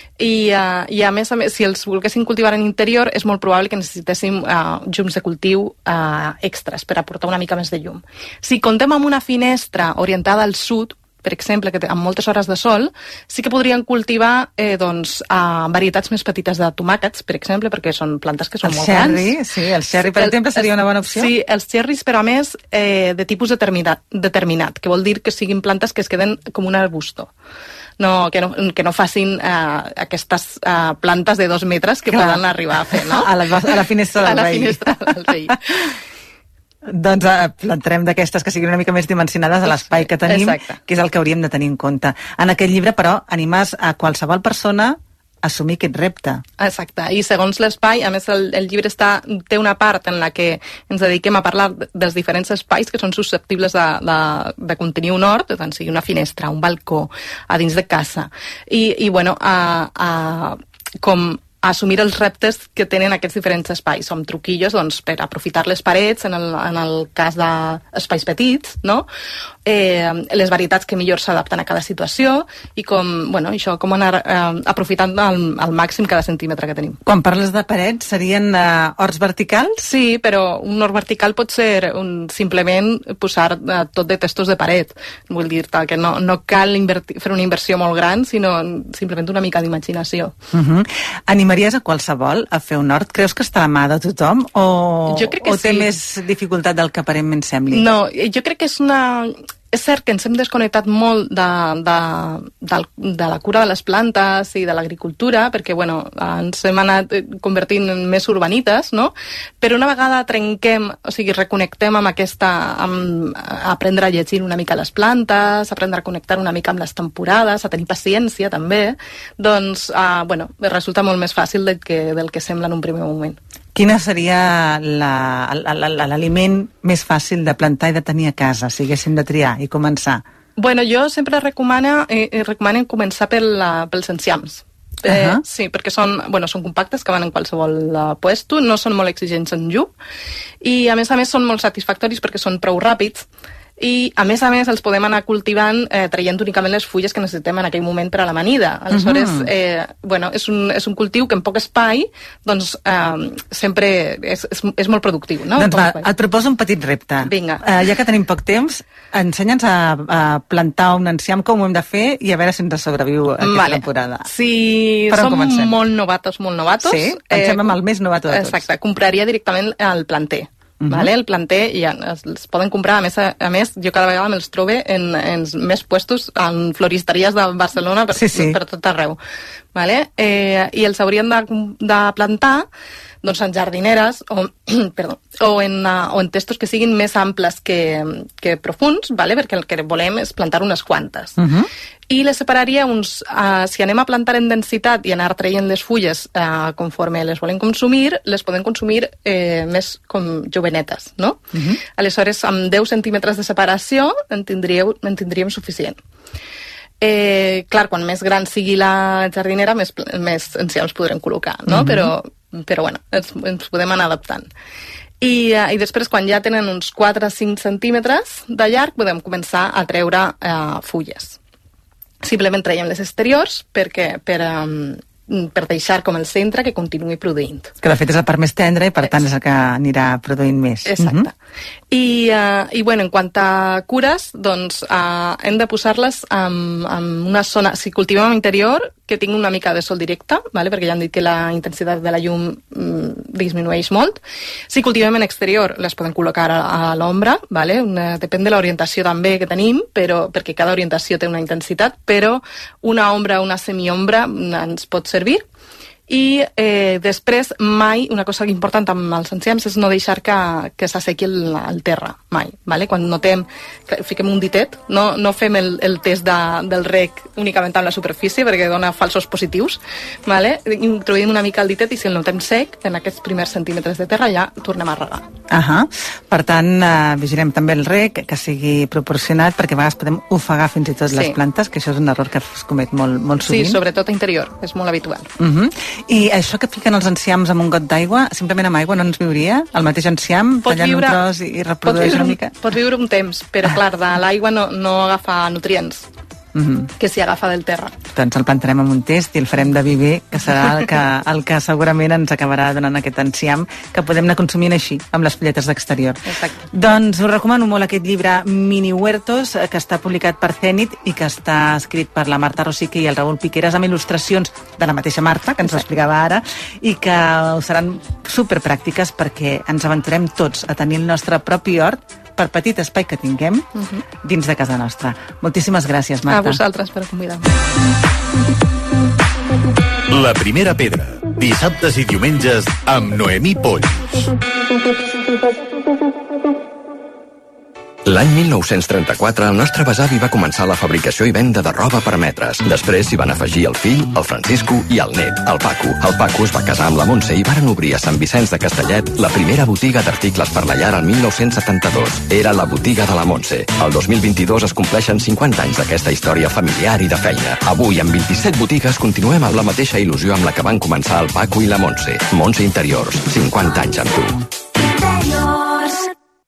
Speaker 12: i, uh, i a més a més, si els volguéssim cultivar en interior, és molt probable que necessitéssim uh, llums de cultiu uh, extras per aportar una mica més de llum. Si contem amb una finestra orientada al sud, per exemple, que amb moltes hores de sol, sí que podrien cultivar eh, doncs, uh, varietats més petites de tomàquets, per exemple, perquè són plantes que són
Speaker 1: el
Speaker 12: molt
Speaker 1: xerri,
Speaker 12: grans.
Speaker 1: Sí, el xerri, per el, exemple, seria una bona opció?
Speaker 12: Sí, els xerris, però a més eh, de tipus determinat, determinat, que vol dir que siguin plantes que es queden com un arbusto. No, que, no, que no facin uh, aquestes uh, plantes de dos metres que Clar. Poden arribar a fer, no?
Speaker 1: A la, a la finestra del
Speaker 12: a la
Speaker 1: rei.
Speaker 12: finestra del rei.
Speaker 1: Doncs eh, plantarem d'aquestes que siguin una mica més dimensionades a l'espai que tenim,
Speaker 12: Exacte.
Speaker 1: Que és el que hauríem de tenir en compte. En aquest llibre, però, animes a qualsevol persona a assumir aquest repte.
Speaker 12: Exacte, i segons l'espai, a més el, el llibre està, té una part en la que ens dediquem a parlar dels diferents espais que són susceptibles de, de, de contenir un hort, tant sigui una finestra, un balcó, a dins de casa. I, i bueno, a, a, com assumir els reptes que tenen aquests diferents espais. Som truquillos, doncs, per aprofitar les parets, en el, en el cas d'espais petits, no? Eh, les varietats que millor s'adapten a cada situació i com, bueno, això, com anar eh, aprofitant al, al màxim cada centímetre que tenim.
Speaker 1: Quan parles de parets, serien eh, horts verticals?
Speaker 12: Sí, però un hort vertical pot ser un, simplement posar eh, tot de testos de paret. Vull dir-te que no, no cal invertir, fer una inversió molt gran, sinó simplement una mica d'imaginació.
Speaker 1: Uh-huh. Animaries a qualsevol a fer un hort? Creus que està a mà de tothom? O,
Speaker 12: jo crec que
Speaker 1: o té
Speaker 12: sí.
Speaker 1: més dificultat del que aparentment sembli?
Speaker 12: No, jo crec que és una... És cert que ens hem desconnectat molt de, de, de, de la cura de les plantes i de l'agricultura, perquè bueno, ens hem anat convertint en més urbanites, no? Però una vegada trenquem, o sigui, reconnectem amb aquesta... amb aprendre a llegir una mica les plantes, aprendre a connectar una mica amb les temporades, a tenir paciència també, doncs, uh, bueno, resulta molt més fàcil del que, del que sembla en un primer moment.
Speaker 1: Quina seria l'aliment més fàcil de plantar i de tenir a casa, si haguéssim de triar i començar?
Speaker 12: Bueno, jo sempre recomano, eh, recomano començar pel, pels enciams. Eh, uh-huh. Sí, perquè són, bueno, són compactes, que van en qualsevol uh, puesto, no són molt exigents en llum, i a més a més són molt satisfactoris perquè són prou ràpids, i a més a més els podem anar cultivant eh, traient únicament les fulles que necessitem en aquell moment per a l'amanida. Aleshores, uh-huh. eh, bueno, és un, és un cultiu que en poc espai doncs eh, sempre és, és, és molt productiu, no?
Speaker 1: Doncs va, et proposo un petit repte.
Speaker 12: Vinga.
Speaker 1: Uh, ja que tenim poc temps, ensenya'ns a, a plantar un enciam, com ho hem de fer, i a veure si ens sobreviu aquesta
Speaker 12: vale.
Speaker 1: temporada.
Speaker 12: Si
Speaker 1: per
Speaker 12: som molt novatos, molt novatos...
Speaker 1: Sí, pensem eh, en el més novato de tots.
Speaker 12: Exacte, compraria directament el planter. Uh-huh. Vale? El planter ja es, es poden comprar, a més, a, a més jo cada vegada me'ls trobo en, en més puestos en floristeries de Barcelona per,
Speaker 1: sí, sí.
Speaker 12: per tot arreu, vale? eh, i els haurien de, de plantar doncs en jardineres o, perdó, o, en, uh, o en testos que siguin més amples que, que profuns, vale? Perquè el que volem és plantar unes quantes.
Speaker 1: Uh-huh.
Speaker 12: I les separaria uns... Uh, si anem a plantar en densitat i anar traient les fulles uh, conforme les volem consumir, les podem consumir eh, més com jovenetes, no?
Speaker 1: Uh-huh.
Speaker 12: Aleshores, amb deu centímetres de separació en, tindríeu, en tindríem suficient. Eh, clar, quan més gran sigui la jardinera, més, més enciams podrem col·locar, no? Uh-huh. Però, però bueno, ens, ens podem anar adaptant. I, uh, i després, quan ja tenen uns quatre a cinc centímetres de llarg, podem començar a treure uh, fulles. Simplement traiem les exteriors perquè, per, um, per deixar com el centre que continuï produint.
Speaker 1: Que de fet és la part més tendra i per tant és el que anirà produint més.
Speaker 12: Exacte.
Speaker 1: Uh-huh.
Speaker 12: I, uh, i bueno, en quant a cures, doncs uh, hem de posar-les en, en una zona, si cultivem a l'interior, que tingui una mica de sol directe, vale? Perquè ja han dit que la intensitat de la llum mm, disminueix molt. Si cultivem en exterior, les podem col·locar a, a l'ombra, vale? Una, depèn de l'orientació també que tenim, però, perquè cada orientació té una intensitat, però una ombra, una semiombra ens pot servir. I eh, després mai, una cosa important amb els enciams és no deixar que, que s'assequi el, el terra, mai, vale? Quan notem, fiquem un ditet, no, no fem el, el test de, del rec únicament amb la superfície perquè dona falsos positius, vale? Introduïm una mica el ditet i si el notem sec, en aquests primers centímetres de terra ja tornem a regar.
Speaker 1: Ahà. Per tant, eh, vigilem també el rec, que sigui proporcionat, perquè a vegades podem ofegar fins i tot
Speaker 12: sí.
Speaker 1: les plantes, que això és un error que es comet molt, molt sovint.
Speaker 12: Sí, sobretot a interior, és molt habitual.
Speaker 1: Uh-huh. I això que fiquen els enciams amb un got d'aigua, simplement amb aigua no ens viuria? El mateix enciam,
Speaker 12: pot
Speaker 1: tallant
Speaker 12: viure,
Speaker 1: un tros i, i reprodueix una mica?
Speaker 12: Pot viure un temps, però clar, de l'aigua no, no agafa nutrients. Uh-huh. Que s'hi agafa del terra.
Speaker 1: Doncs el plantarem amb un test i el farem de viver, que serà el que, el que segurament ens acabarà donant aquest enciam que podem anar consumint així, amb les fulletes d'exterior.
Speaker 12: Exacte.
Speaker 1: Doncs us recomano molt aquest llibre Mini Huertos, que està publicat per Zenit i que està escrit per la Marta Rosique i el Raül Piqueras, amb il·lustracions de la mateixa Marta, que ens ho explicava ara, i que seran superpràctiques perquè ens aventurem tots a tenir el nostre propi hort, per petit espai que tinguem, uh-huh. dins de casa nostra. Moltíssimes gràcies, Marta.
Speaker 12: A vosaltres per convidar-me.
Speaker 2: La primera pedra, dissabtes i diumenges amb Noemí Polls.
Speaker 11: L'any mil nou-cents trenta-quatre, el nostre besavi va començar la fabricació i venda de roba per metres. Després s'hi van afegir el fill, el Francisco i el net, el Paco. El Paco es va casar amb la Montse i varen obrir a Sant Vicenç de Castellet la primera botiga d'articles per la llar el mil nou-cents setanta-dos. Era la botiga de la Montse. El dos mil vint-i-dos es compleixen cinquanta anys d'aquesta història familiar i de feina. Avui, amb vint-i-set botigues, continuem amb la mateixa il·lusió amb la que van començar el Paco i la Montse. Montse Interiors, cinquanta anys amb tu.
Speaker 13: Interiors.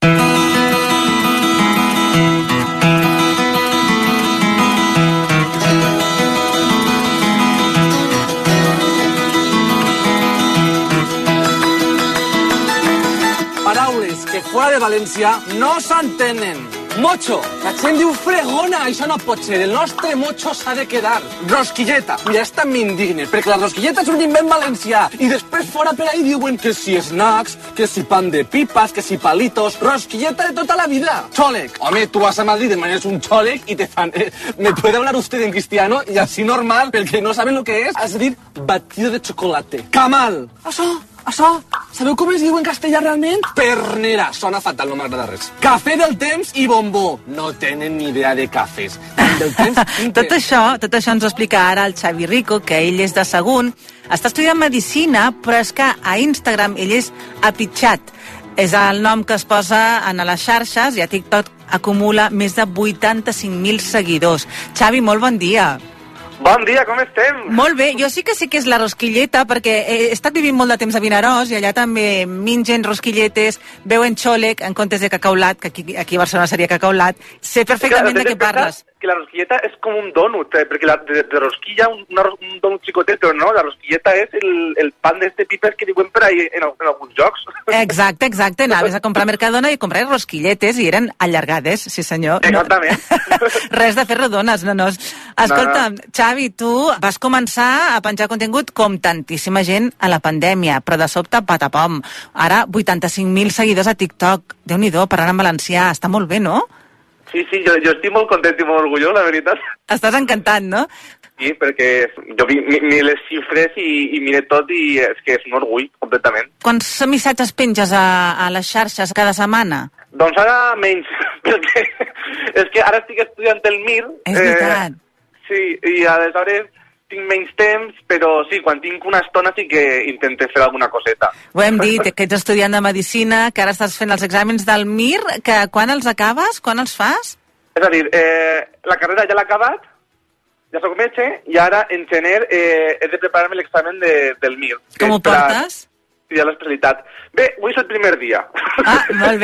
Speaker 14: Paraules que fora de València no s'entenen. Mocho, la gent diu fregona, això no pot ser, el nostre mocho s'ha de quedar. Rosquilleta, mira, esta m'indigne, perquè la rosquilleta és un invent valencià, i després fora per ahí diuen que si snacks, que si pan de pipas, que si palitos, rosquilleta de tota la vida. Cholec, home, tu vas a Madrid, demanes un cholec i te fan, eh, ¿me puede hablar usted en cristiano? I així normal, perquè no saben lo que és, has de dir batido de chocolate. Camal, això... Això, sabeu com es diu en castellà realment? Pernera, sona fatal, no m'agrada res. Cafè del temps i bombó. No tenen ni idea de cafès. Del temps...
Speaker 1: tot això, tot això ens ho explica ara el Xavi Rico, que ell és de Sagunt. Està estudiant medicina, però és que a Instagram ell és apitxat. És el nom que es posa en les xarxes i a TikTok acumula més de vuitanta-cinc mil seguidors. Xavi, molt bon dia.
Speaker 15: Bon dia, com estem?
Speaker 1: Molt bé, jo sí que sé que és la rosquilleta, perquè he estat vivint molt de temps a Vinaròs i allà també mengen rosquilletes, veuen xòlec en comptes de cacaulat, que aquí, aquí a Barcelona seria cacaulat. Sé perfectament de què parles.
Speaker 15: Que la rosquilleta és com un dònut, eh? Perquè la, de, de rosquilla, un, una, un dònut xicotet, però no, la rosquilleta és el, el pan d'este pipes que diuen per ahí en, en alguns jocs.
Speaker 1: Exacte, exacte, anaves a comprar a Mercadona i comprar rosquilletes i eren allargades, sí senyor.
Speaker 15: Exactament.
Speaker 1: No, res de fer rodones, no, no. Escolta, no, no. Xavi, tu vas començar a penjar contingut com tantíssima gent a la pandèmia, però de sobte, patapom. Ara, vuitanta-cinc mil seguidors a TikTok. Déu-n'hi-do, parlant en valencià, està molt bé, no?
Speaker 15: Sí, sí, jo, jo estic molt content i molt orgullós, la veritat.
Speaker 1: Estàs encantat, no?
Speaker 15: Sí, perquè jo vi, mi, mi les xifres i, i mire tot i és que és un orgull, completament.
Speaker 1: Quants missatges penges a, a les xarxes cada setmana?
Speaker 15: Doncs ara menys, perquè és que ara estic estudiant el Mir.
Speaker 1: És veritat.
Speaker 15: Eh, sí, i aleshores tinc menys temps, però sí, quan tinc una estona sí que intento fer alguna coseta.
Speaker 1: Ho hem dit, que ets estudiant de medicina, que ara estàs fent els exàmens del Mir, que quan els acabes? Quan els fas?
Speaker 15: És a dir, eh, la carrera ja l'he acabat, ja soc metge, i ara en gener eh, he de preparar-me l'examen de, del Mir.
Speaker 1: Com ho portes?
Speaker 15: Sí, a l'especialitat. Bé, avui és el primer dia.
Speaker 1: Ah, molt bé.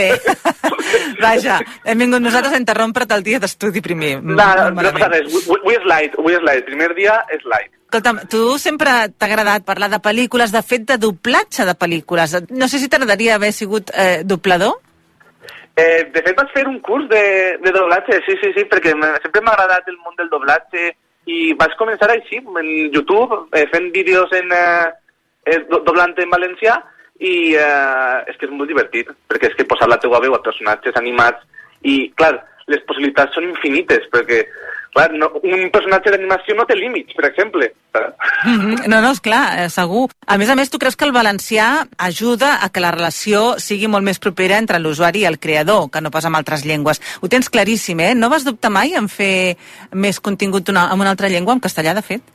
Speaker 1: Vaja, hem vingut nosaltres a interrompre't el dia d'estudi primer.
Speaker 15: No, no, no passa res. Avui és light, avui és light. El primer dia és light.
Speaker 1: Escolta'm, tu sempre t'ha agradat parlar de pel·lícules, de fet de doblatge de pel·lícules. No sé si t'agradaria haver sigut eh, doblador?
Speaker 15: Eh, de fet vaig fer un curs de, de doblatge, sí, sí, sí, perquè sempre m'ha agradat el món del doblatge i vaig començar així, en YouTube, eh, fent vídeos en... Eh, doblant en valencià i eh, és que és molt divertit perquè és que posar la teua veu a personatges animats i clar, les possibilitats són infinites perquè clar, no, un personatge d'animació no té límits, per exemple.
Speaker 1: Mm-hmm. No, no, esclar, segur. A més a més, tu creus que el valencià ajuda a que la relació sigui molt més propera entre l'usuari i el creador, que no pas amb altres llengües. Ho tens claríssim, eh? No vas dubtar mai en fer més contingut una, en una altra llengua, en castellà, de fet?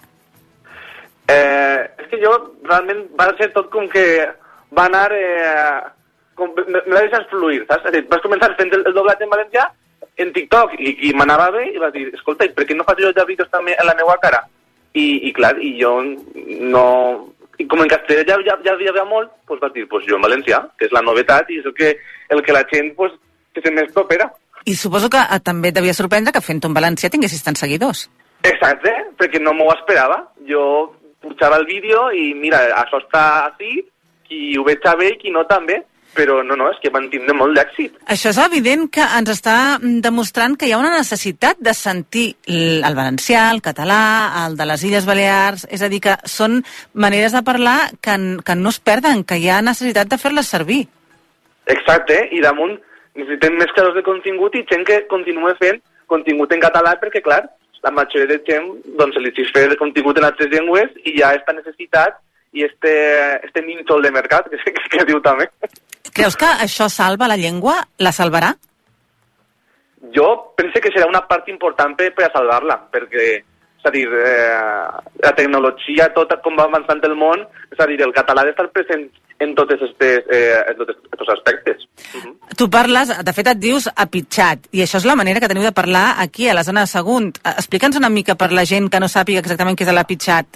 Speaker 15: Eh, és que jo realment va ser tot com que va anar eh, com, me, me va deixar fluir, saps? És a dir, vas començar fent el, el doblatge en valencià en TikTok i, i m'anava bé i vas dir, escolta, i per què no faig jo ja vídeos també en la meva cara? I, i clar, i jo no... I com en castellà ja, ja, ja havia molt, doncs vas dir, pues jo en valencià, que és la novetat i és el que, el que la gent pues, se sent més propera.
Speaker 1: I suposo que també et devia sorprendre que fent-ho en valencià tinguessis tants seguidors.
Speaker 15: Exacte, perquè no m'ho esperava. Jo pujava el vídeo i mira, això està així, qui ho veig bé i qui no també, però no, no, és que van tindre molt d'èxit.
Speaker 1: Això és evident que ens està demostrant que hi ha una necessitat de sentir el valencià, el català, el de les Illes Balears, és a dir, que són maneres de parlar que, que no es perden, que hi ha necessitat de fer-les servir.
Speaker 15: Exacte, i damunt necessitem més creadors de contingut i gent que continua fent contingut en català perquè, clar, la majoria de gent doncs, se li fer contingut en altres llengües i hi ha aquesta necessitat i este, este nínxol de mercat que, que, que diu també.
Speaker 1: Creus que això salva la llengua? La salvarà?
Speaker 15: jo penso que serà una part important per, per a salvar-la, perquè, és a dir, eh, la tecnologia, tot com va avançant el món, és a dir, el català ha d'estar present en tots estes, eh, en tots estos aspectes. Uh-huh.
Speaker 1: Tu parles, de fet et dius apitxat, i això és la manera que teniu de parlar aquí, a la zona de Sagunt. Explica'ns una mica per la gent que no sàpiga exactament què és l'apitxat.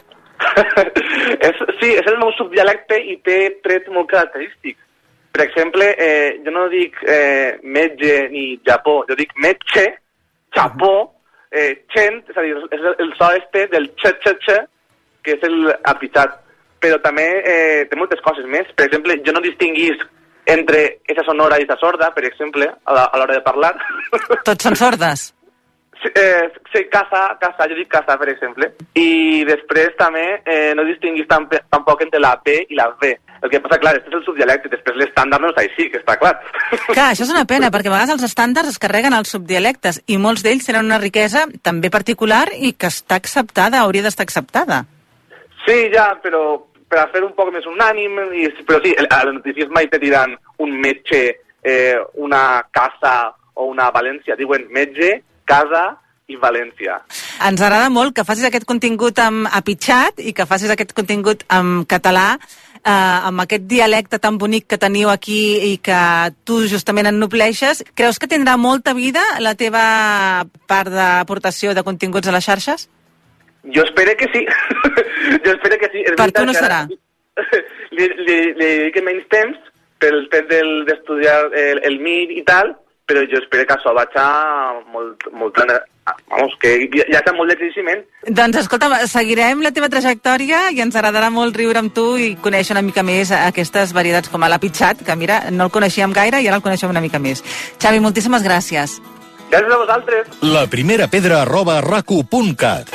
Speaker 15: és, sí, és el meu subdialecte i té trets molt característics. Per exemple, eh, jo no dic eh, metge ni Japó, jo dic metge, Japó, eh, xent, és a dir, és el, el so este del xe-xe-xe, que és el apitxat. Però també eh, té moltes coses més. Per exemple, jo no distinguís entre esa sonora i esa sorda, per exemple, a l'hora de parlar.
Speaker 1: Tots són sordes?
Speaker 15: Sí, eh, sí, casa, casa, jo dic casa, per exemple. I després també eh, no distinguís tam tampoc entre la P i la V. El que passa, clar, este és el subdialecte, després l'estàndard no és així, que està clar.
Speaker 1: Clar, això és una pena, perquè a vegades els estàndards es carreguen els subdialectes i molts d'ells tenen una riquesa també particular i que està acceptada, hauria d'estar acceptada.
Speaker 15: Sí, ja, però per a fer un poc més unànim, i, però sí, a les notícies mai te diran un metge, eh, una casa o una València. Diuen metge, casa i València.
Speaker 1: Ens agrada molt que facis aquest contingut amb apitxat i que facis aquest contingut en català, eh, amb aquest dialecte tan bonic que teniu aquí i que tu justament ennobleixes. Creus que tindrà molta vida la teva part d'aportació de continguts a les xarxes?
Speaker 15: Jo espero que sí. jo espero que sí. És
Speaker 1: per tu no serà.
Speaker 15: Li, li, li dic menys temps pel fet d'estudiar el, el M I R i tal, però jo espero que això vagi molt, molt... Vamos, que ja està molt d'exigiment.
Speaker 1: Doncs escolta, seguirem la teva trajectòria i ens agradarà molt riure amb tu i conèixer una mica més aquestes varietats com l'apitxat, que mira, no el coneixíem gaire i ara el coneixem una mica més. Xavi, moltíssimes gràcies.
Speaker 15: Gràcies a vosaltres.
Speaker 2: La primera pedra arroba racu punt cat.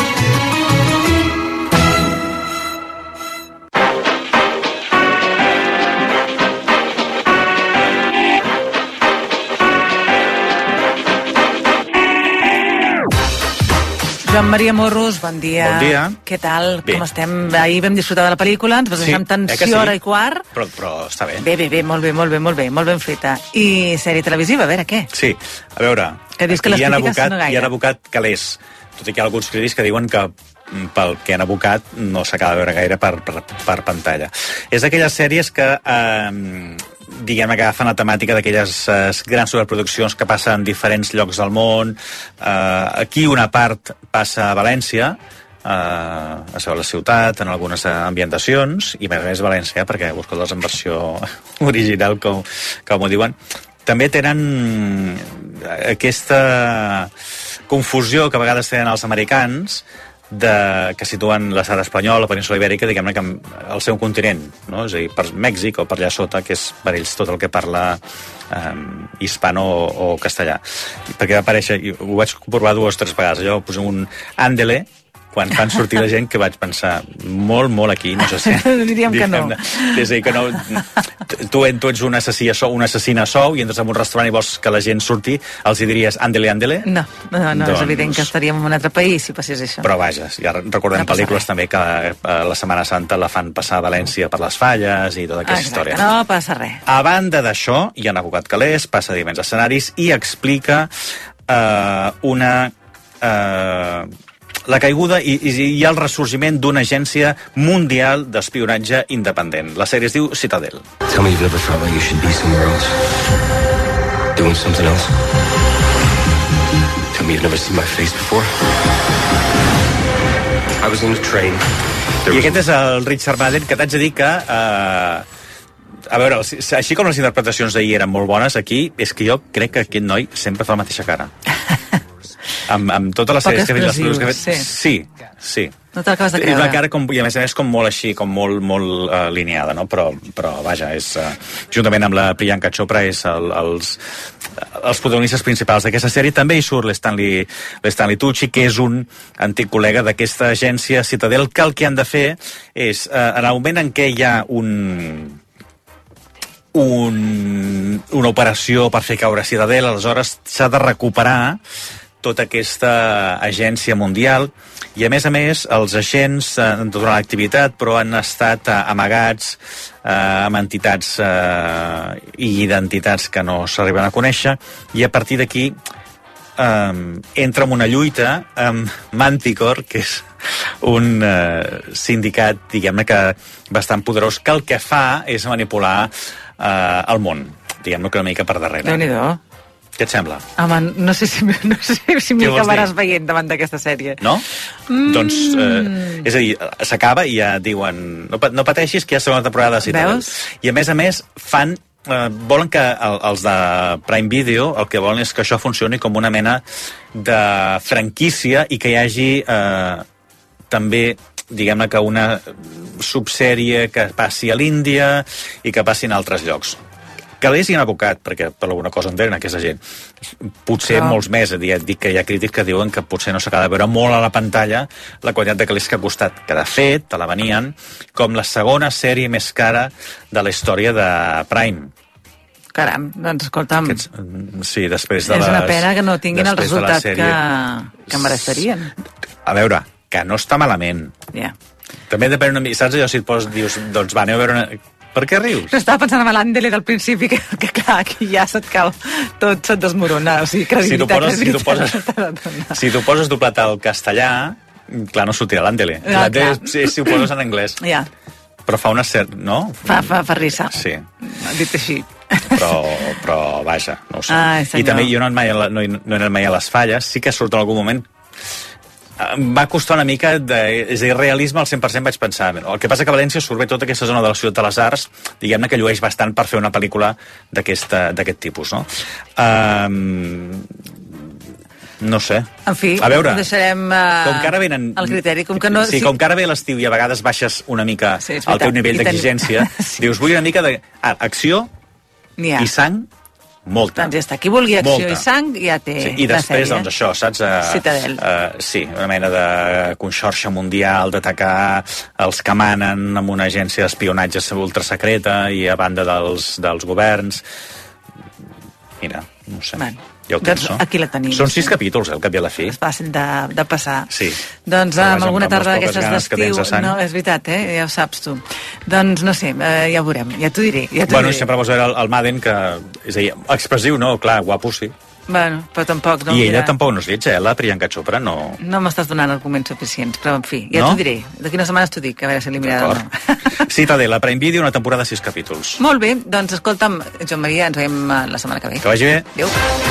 Speaker 1: Joan Maria Morros, bon dia.
Speaker 16: Bon dia.
Speaker 1: Què tal?
Speaker 16: Bé.
Speaker 1: Com estem? Ahir vam disfrutar de la pel·lícula, ens vas
Speaker 16: Sí,
Speaker 1: deixar amb tensió,
Speaker 16: eh que sí?
Speaker 1: hora i quart.
Speaker 16: Però, però està bé.
Speaker 1: Bé, bé, bé, molt bé, molt bé, molt bé, molt ben feta. I sèrie televisiva, a veure, què?
Speaker 16: Sí, a veure...
Speaker 1: Que dius que
Speaker 16: aquí
Speaker 1: les
Speaker 16: hi han
Speaker 1: crítiques
Speaker 16: abocat,
Speaker 1: no gaire.
Speaker 16: hi han abocat calés, tot i que hi ha alguns crítics que diuen que mm, pel que han abocat no s'acaba de veure gaire per, per, per pantalla. És d'aquelles sèries que... Eh, diguem-ne que agafen la temàtica d'aquelles eh, grans superproduccions que passen en diferents llocs del món. Eh, aquí una part passa a València, eh, a saber la ciutat, en algunes ambientacions, i a més a més València, perquè busco-les en versió original, com, com ho diuen. També tenen aquesta confusió que a vegades tenen els americans, de, que situen l'estat espanyol, la península ibèrica, diguem-ne que al seu continent, no? És a dir, per Mèxic o per allà sota, que és per ells tot el que parla eh, hispano o, o castellà. Perquè va aparèixer, i ho vaig comprovar dues o tres vegades, allò posem un ándele, quan fan sortir la gent, que vaig pensar molt, molt aquí, no sé si...
Speaker 1: Diríem que no.
Speaker 16: És a dir, que no... Tu, tu ets un assassí a sou, un assassí a sou, i entres en un restaurant i vols que la gent surti, els hi diries ándele, ándele?
Speaker 1: No, no, no doncs... és evident que estaríem en un altre país si passés això.
Speaker 16: Però vaja, ja recordem no pel·lícules també que a la Setmana Santa la fan passar a València per les falles i tota aquesta
Speaker 1: Exacte,
Speaker 16: història.
Speaker 1: no passa res.
Speaker 16: A banda d'això, hi ha abocat calés, passa a diferents escenaris i explica eh, una... Eh, la caiguda i, i, i el ressorgiment d'una agència mundial d'espionatge independent. La sèrie es diu Citadel.
Speaker 17: Tell me you've never felt like you should be somewhere else. Doing something else. Tell me you've never seen my face before. I was in a train.
Speaker 16: I aquest és el Richard Madden, que t'haig de dir que... Eh, a veure, així com les interpretacions d'ahir eren molt bones, aquí és que jo crec que aquest noi sempre fa la mateixa cara. Amb, amb totes les sèries que ha fet, les pel·lícules que ha fet, sí, sí.
Speaker 1: No t'acabes de
Speaker 16: creure. Una cara com, i a més a més com molt així, com molt, molt uh, lineada, no? Però, però vaja, és, uh, juntament amb la Priyanka Chopra, és el, els, els protagonistes principals d'aquesta sèrie. També hi surt l'Stanley, l'Stanley Tucci, que és un antic col·lega d'aquesta agència Citadel, que el que han de fer és, uh, en el moment en què hi ha un... Un, una operació per fer caure Citadel, aleshores s'ha de recuperar tota aquesta agència mundial, i a més a més els agents han de tornar a l'activitat, però han estat eh, amagats eh, amb entitats eh, i identitats que no s'arriben a conèixer, i a partir d'aquí um, entra en una lluita amb Manticore, que és un uh, sindicat, diguem-ne, que bastant poderós, que el que fa és manipular uh, el món, diguem-ne, que una mica per darrere.
Speaker 1: Déu-n'hi-do.
Speaker 16: Què et sembla?
Speaker 1: Home, no sé si, no sé si m'hi acabaràs veient davant d'aquesta sèrie.
Speaker 16: No?
Speaker 1: Mm.
Speaker 16: Doncs, eh, és a dir, s'acaba i ja diuen no, no pateixis que hi ha segona temporada de Citadel. I a més a més fan eh, volen que el, els de Prime Video el que volen és que això funcioni com una mena de franquícia i que hi hagi eh, també diguem-ne que una subsèrie que passi a l'Índia i que passi en altres llocs. Que l'és hi han abocat, perquè per alguna cosa entenen aquesta gent. Potser
Speaker 1: Però...
Speaker 16: molts més, dic que hi ha crítics que diuen que potser no s'acaba de veure molt a la pantalla la quantitat de calés que ha costat, que de fet te la venien com la segona sèrie més cara de la història de Prime.
Speaker 1: Caram, doncs escolta'm...
Speaker 16: Aquests, sí, després de
Speaker 1: és
Speaker 16: les...
Speaker 1: una pena que no tinguin el resultat
Speaker 16: sèrie...
Speaker 1: que, que mereixerien.
Speaker 16: A veure, que no està malament.
Speaker 1: Ja. Yeah.
Speaker 16: També depèn una mica, saps allò, si et poses, dius, doncs va, anem a veure una... Per què rius?
Speaker 1: No estava pensant en l'Àndele del principi, que, que clar, aquí ja se't cau, tot se't desmorona, o sigui, credibilitat,
Speaker 16: si tu poses, si tu poses, si tu poses doblat al castellà, clar, no sortirà l'Àndele.
Speaker 1: Ah,
Speaker 16: L'Àndele si, si ho poses en anglès.
Speaker 1: Ja.
Speaker 16: Però fa una cert... no?
Speaker 1: Fa, fa, fa risa.
Speaker 16: Sí.
Speaker 1: Dit així.
Speaker 16: Però, però vaja, no ho sé.
Speaker 1: Ai,
Speaker 16: I també jo no he, mai, no, he, no he anat mai a les falles, sí que surt en algun moment. Va costar una mica de, és a dir, realisme al cent per cent vaig pensar. El que passa que a València surt bé tota aquesta zona de la Ciutat de les Arts, diguem-ne que llueix bastant per fer una pel·lícula d'aquest tipus, no? Um, no sé.
Speaker 1: En fi,
Speaker 16: a veure,
Speaker 1: deixarem uh,
Speaker 16: com que ara venen,
Speaker 1: el criteri. Com que no,
Speaker 16: sí,
Speaker 1: sí,
Speaker 16: com que ara ve l'estiu i a vegades baixes una mica
Speaker 1: sí,
Speaker 16: el teu nivell d'exigència, sí. Dius, vull una mica de ah, acció i sang, molta.
Speaker 1: Doncs ja està, qui vulgui acció
Speaker 16: molta.
Speaker 1: I sang ja té
Speaker 16: sí, i després,
Speaker 1: la sèrie.
Speaker 16: Doncs això, saps? Uh,
Speaker 1: Citadel.
Speaker 16: Uh, sí, una mena de conxorxa mundial, d'atacar els que manen amb una agència d'espionatge ultrasecreta i a banda dels, dels governs. Mira, no sé.
Speaker 1: Bueno,
Speaker 16: ja ho tens,
Speaker 1: doncs
Speaker 16: no?
Speaker 1: aquí la tenim.
Speaker 16: Són sis capítols, eh, al cap i a la fi.
Speaker 1: És fàcil de, de passar.
Speaker 16: Sí.
Speaker 1: Doncs
Speaker 16: Però
Speaker 1: amb alguna
Speaker 16: amb
Speaker 1: tarda
Speaker 16: les poques
Speaker 1: d'aquestes
Speaker 16: ganes que tens
Speaker 1: d'estiu...
Speaker 16: a sang.
Speaker 1: No, és veritat, eh? Ja ho saps tu. Doncs no sé, eh, ja ho veurem. Ja t'ho diré. Ja
Speaker 16: Bueno,
Speaker 1: diré.
Speaker 16: sempre vols veure el, el Madden, que... És a dir, expressiu, no? Clar, guapo, sí.
Speaker 1: Bueno, però tampoc... No,
Speaker 16: I ella
Speaker 1: mira,
Speaker 16: tampoc no és lletja, eh? La Priyanka Chopra no...
Speaker 1: No m'estàs donant arguments suficients, però en fi, ja
Speaker 16: No?
Speaker 1: t'ho diré. D'aquí unes setmanes t'ho dic, a veure si eliminada o no.
Speaker 16: Citadel, la Prime Video, una temporada de sis capítols.
Speaker 1: Molt bé, doncs escolta'm, Joan Maria, ens veiem eh, la setmana que ve.
Speaker 16: Que vagi bé.
Speaker 1: Adéu.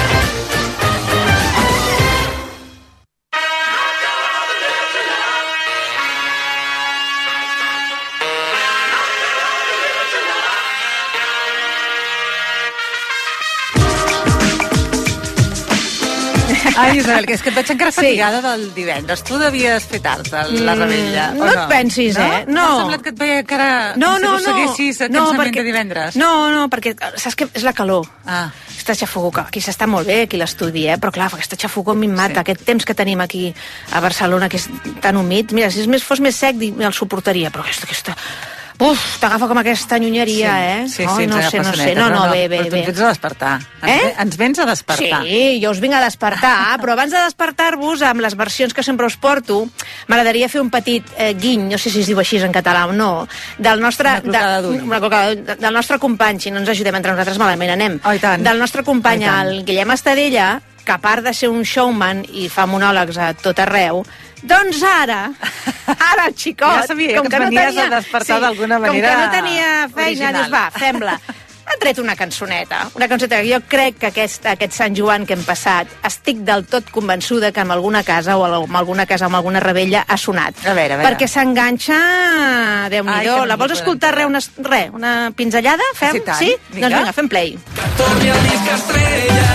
Speaker 1: Ai, Isabel, que és que et veig encara fatigada sí. del divendres. Tu devies fer tard, de la rebella.
Speaker 18: Mm, no, no et pensis,
Speaker 1: no?
Speaker 18: eh? No.
Speaker 1: M'ha semblat que et veia encara...
Speaker 18: No, no,
Speaker 1: no. Seguessis
Speaker 18: no,
Speaker 1: cansament
Speaker 18: perquè...
Speaker 1: de divendres.
Speaker 18: No, no, perquè saps que és la calor.
Speaker 1: Ah.
Speaker 18: Aquesta xafogó, aquí s'està molt bé, aquí l'estudi, eh? Però clar, aquesta xafogó a mi em mata. Sí. Aquest temps que tenim aquí a Barcelona, que és tan humit. Mira, si més, fos més sec, el suportaria. Però aquesta... aquesta... Uf, t'agafa com aquesta nyunyeria,
Speaker 1: sí.
Speaker 18: eh?
Speaker 1: Sí,
Speaker 18: oh,
Speaker 1: sí,
Speaker 18: no sé, no sé. No, no, bé, bé,
Speaker 1: però tu
Speaker 18: bé.
Speaker 1: ens vens a despertar.
Speaker 18: Eh?
Speaker 1: Ens vens a despertar.
Speaker 18: Sí, jo us vinc a despertar, però abans de despertar-vos, amb les versions que sempre us porto, m'agradaria fer un petit eh, guiny, no sé si es diu així en català o no, del nostre...
Speaker 1: Una clocada d'ull.
Speaker 18: Una clocada, del nostre company, si no ens ajudem entre nosaltres malament, anem.
Speaker 1: Oh, i tant.
Speaker 18: Del nostre company,
Speaker 1: oh,
Speaker 18: el Guillem Estadella, que a part de ser un showman i fa monòlegs a tot arreu, doncs ara, ara el xicot,
Speaker 1: ja sabia
Speaker 18: com
Speaker 1: que,
Speaker 18: que
Speaker 1: ens
Speaker 18: no
Speaker 1: venies
Speaker 18: tenia,
Speaker 1: a despertar
Speaker 18: sí,
Speaker 1: d'alguna manera
Speaker 18: com que no tenia feina,
Speaker 1: original.
Speaker 18: dius, va, fem-la. Ha tret una cançoneta, una cançoneta que jo crec que aquest, aquest Sant Joan que hem passat estic del tot convençuda que en alguna casa o en alguna casa o en alguna rebella ha sonat.
Speaker 1: A veure, a veure.
Speaker 18: Perquè s'enganxa, Déu-n'hi-do. La vols escoltar re, una, re, una pinzellada? Fem?
Speaker 1: Sí, tant.
Speaker 18: Sí?
Speaker 1: Vinga.
Speaker 18: Doncs vinga, fem play.
Speaker 6: Torni al disc estrella,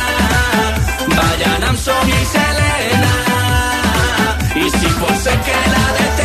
Speaker 6: vayan amb Sonia i Selena, i si pot ser que la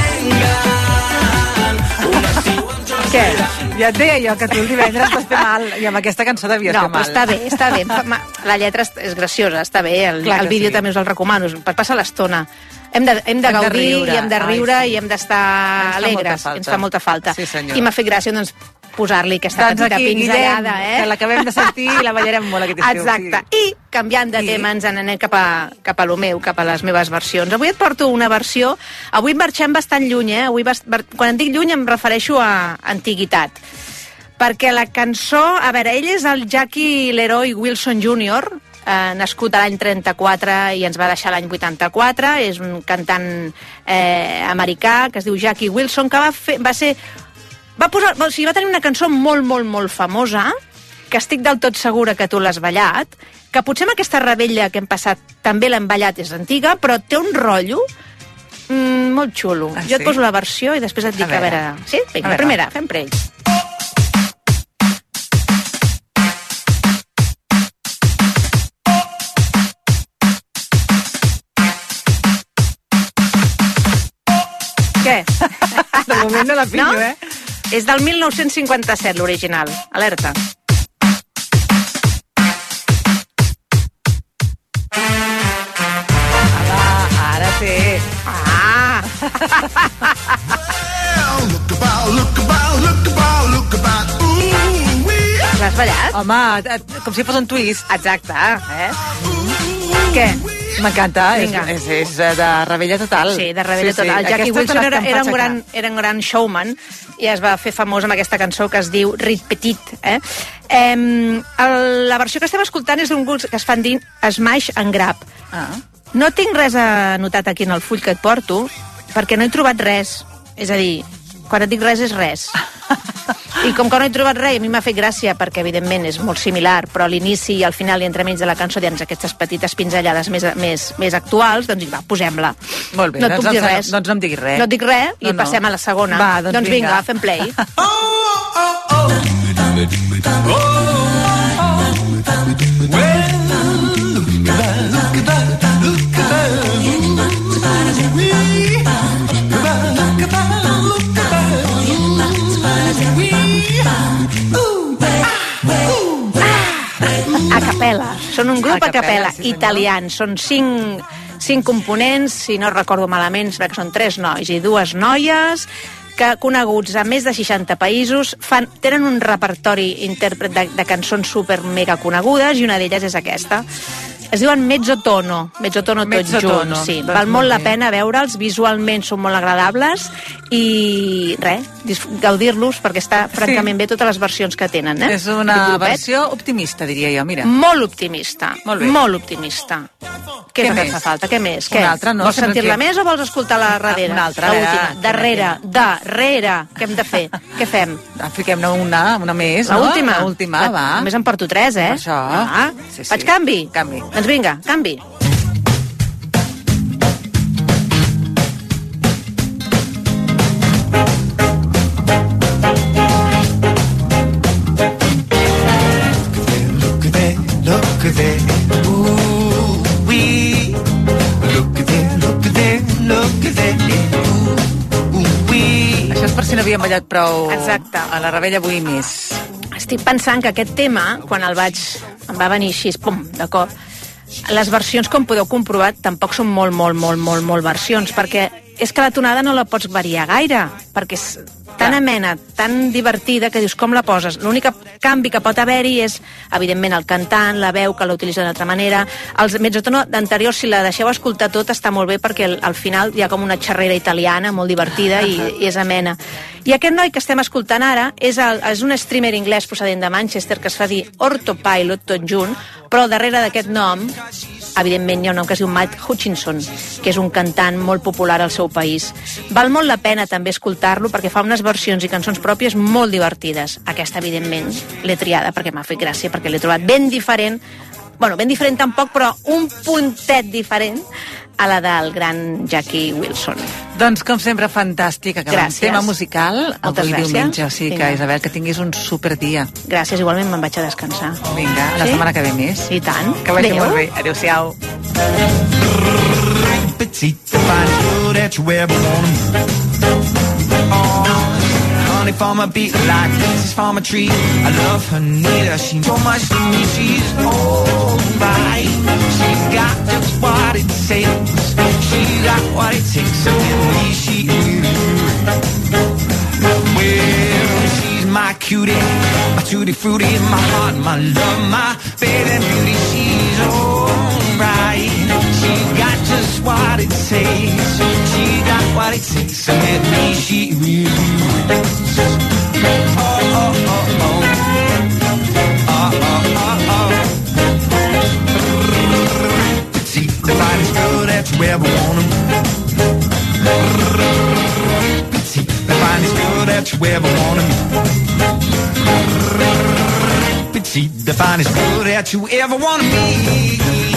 Speaker 6: detengan, un estiu amb Joan
Speaker 1: Què? Ja et deia jo que tu el divendres vas fer mal i amb aquesta cançó devies
Speaker 18: no,
Speaker 1: fer mal.
Speaker 18: No, però està bé, està bé. La lletra és graciosa, està bé. El,
Speaker 1: Clar
Speaker 18: el vídeo
Speaker 1: sí.
Speaker 18: també us el recomano, per passar l'estona. Hem de, hem de
Speaker 1: Hem de
Speaker 18: gaudir
Speaker 1: riure.
Speaker 18: i hem de riure
Speaker 1: Ai, sí.
Speaker 18: i hem d'estar
Speaker 1: Ens fa
Speaker 18: alegres.
Speaker 1: molta falta.
Speaker 18: Ens fa molta falta.
Speaker 1: Sí, senyor.
Speaker 18: I m'ha fet gràcia, doncs, posar-li aquesta
Speaker 1: Doncs
Speaker 18: petita
Speaker 1: aquí,
Speaker 18: pinzellada,
Speaker 1: Guillem,
Speaker 18: eh?
Speaker 1: que l'acabem de sentir i la ballarem molt aquest estiu.
Speaker 18: Exacte.
Speaker 1: Sí.
Speaker 18: I, canviant de
Speaker 1: I...
Speaker 18: tema, ens n'anem cap a, cap a lo meu, cap a les meves versions. Avui et porto una versió... Avui marxem bastant lluny, eh? Avui bast... Quan en dic lluny em refereixo a antiguitat. Perquè la cançó... A veure, ell és el Jackie Leroy Wilson júnior, eh, nascut a l'any trenta-quatre i ens va deixar l'any vuitanta-quatre. És un cantant eh, americà que es diu Jackie Wilson, que va, fer, va ser... Va, posar, o sigui, va tenir una cançó molt, molt, molt famosa, que estic del tot segura que tu l'has ballat, que potser amb aquesta rebella que hem passat també l'hem ballat, és antiga, però té un rotllo mm, molt xulo.
Speaker 1: Ah,
Speaker 18: jo et
Speaker 1: sí?
Speaker 18: poso la versió i després et dic a veure... A veure. Sí? Vinga, la primera, fem per ells. Què?
Speaker 1: De moment no la pillo, no? eh?
Speaker 18: És del mil nou-cents cinquanta-set, l'original. Alerta.
Speaker 1: Ara, ara sí.
Speaker 18: Ah! L'has ballat?
Speaker 1: Home, com si fos un twist.
Speaker 18: Exacte. Eh? Què?
Speaker 1: M'encanta, és,
Speaker 18: Vinga.
Speaker 1: és, és de rebella total.
Speaker 18: Sí, de rebella
Speaker 1: sí,
Speaker 18: total.
Speaker 1: Sí.
Speaker 18: Jackie
Speaker 1: Aquesta
Speaker 18: Wilson
Speaker 1: és de les
Speaker 18: era,
Speaker 1: que em
Speaker 18: era,
Speaker 1: fa
Speaker 18: un gran,
Speaker 1: aixecar.
Speaker 18: era un gran showman i es va fer famós amb aquesta cançó que es diu Rit Petit. Eh? Eh, el, la versió que estem escoltant és d'un grup que es fan dir Smash and Grab.
Speaker 1: Ah.
Speaker 18: No tinc res anotat aquí en el full que et porto perquè no he trobat res. És a dir, quan et dic res és res. I com que no he trobat res, a mi m'ha fet gràcia perquè evidentment és molt similar, però a l'inici i al final i entremig de la cançó hi ha aquestes petites pinzellades més, més, més actuals, doncs va, posem-la.
Speaker 1: Molt bé,
Speaker 18: no et
Speaker 1: doncs,
Speaker 18: puc dir
Speaker 1: doncs,
Speaker 18: res.
Speaker 1: doncs no em diguis res.
Speaker 18: No et dic res i
Speaker 1: no, no.
Speaker 18: passem a la segona.
Speaker 1: Va, doncs,
Speaker 18: doncs vinga, vinga fem play. A capella. Són un grup a capella,
Speaker 1: sí,
Speaker 18: italians. Són cinc, cinc components, si no recordo malament, que són tres nois i dues noies, que coneguts a més de seixanta països, fan, tenen un repertori intèrpret de, de cançons super mega conegudes i una d'elles és aquesta. Es diuen Mezzotono, Mezzotono tots
Speaker 1: Mezzotono.
Speaker 18: junts, sí.
Speaker 1: Doncs
Speaker 18: Val molt
Speaker 1: molt
Speaker 18: la
Speaker 1: bé.
Speaker 18: pena veure'ls, visualment són molt agradables i res, gaudir-los perquè està francament bé totes les versions que tenen. Eh?
Speaker 1: És una
Speaker 18: Aquest grupet.
Speaker 1: versió optimista, diria jo, mira.
Speaker 18: Molt optimista,
Speaker 1: Molt bé.
Speaker 18: molt optimista. Què,
Speaker 1: Què
Speaker 18: és el que
Speaker 1: més?
Speaker 18: et fa falta? Què més?
Speaker 1: Una
Speaker 18: Què?
Speaker 1: altra, no?
Speaker 18: Vols
Speaker 1: Sinó
Speaker 18: sentir-la
Speaker 1: que-
Speaker 18: més o vols escoltar-la darrere?
Speaker 1: Una altra, a veure,
Speaker 18: L'última.
Speaker 1: quina,
Speaker 18: Darrere, darrere. Què hem de fer? Què fem?
Speaker 1: Fiquem-ne una, una més, no?
Speaker 18: L'última.
Speaker 1: L'última, va.
Speaker 18: Només em porto tres, eh?
Speaker 1: Per això.
Speaker 18: Ah,
Speaker 1: Sí, sí.
Speaker 18: faig canvi?
Speaker 1: Canvi.
Speaker 18: Doncs vinga, canvi.
Speaker 6: Look at there, look at there, ooh wee. Look at there, look at there, look at there, ooh, ooh wee.
Speaker 1: Això és per si no havíem ballat prou
Speaker 18: Exacte.
Speaker 1: a la rebella, vull més.
Speaker 18: Estic pensant que aquest tema, quan el vaig... em va venir així, pum, de cop, les versions, com podeu comprovar, tampoc són molt, molt, molt, molt, molt versions, perquè és que la tonada no la pots variar gaire, perquè és tan amena, tan divertida, que dius, com la poses? L'únic canvi que pot haver-hi és, evidentment, el cantant, la veu, que l'utilitza d'una altra manera. Els mezzotono d'anterior, si la deixeu escoltar tot, està molt bé, perquè al, al final hi ha com una xerrera italiana molt divertida i, i és amena. I aquest noi que estem escoltant ara és, el, és un streamer anglès procedent de Manchester que es fa dir Autopilot tot junt, però al darrere d'aquest nom, evidentment hi ha un nom que es diu Matt Hutchinson, que és un cantant molt popular al seu país. Val molt la pena també escoltar-lo perquè fa unes versions i cançons pròpies molt divertides. Aquesta, evidentment, l'he triada perquè m'ha fet gràcia, perquè l'he trobat ben diferent, bueno, ben diferent tampoc, però un puntet diferent a la del gran Jackie Wilson.
Speaker 1: Doncs, com sempre, fantàstic. Acabem
Speaker 18: Gràcies.
Speaker 1: tema musical.
Speaker 18: Moltes
Speaker 1: avui
Speaker 18: gràcies.
Speaker 1: diumenge, o sigui que,
Speaker 18: Vinga.
Speaker 1: Isabel, que tinguis un superdia.
Speaker 18: Gràcies, igualment me'n vaig a descansar.
Speaker 1: Vinga, la
Speaker 18: Sí?
Speaker 1: setmana que ve més.
Speaker 18: I tant.
Speaker 1: Que vagi
Speaker 18: Adéu.
Speaker 1: molt bé. Adéu-siau.
Speaker 6: Petite, find good at you ever wanna move. Oh, honey from a beat like this is from a tree. I love her neither, she so much to me. She's alright. She's got just what it takes. She got what it takes to get me. She is. Well, she's my cutie, my tutti frutti, my heart, my love, my baby beauty. She's alright. She got just what it takes. She got what it takes to get me. She is. Oh, oh, oh, oh. Oh, oh, oh, oh. ever wanna meet. Petite, the finest girl that you ever wanna meet.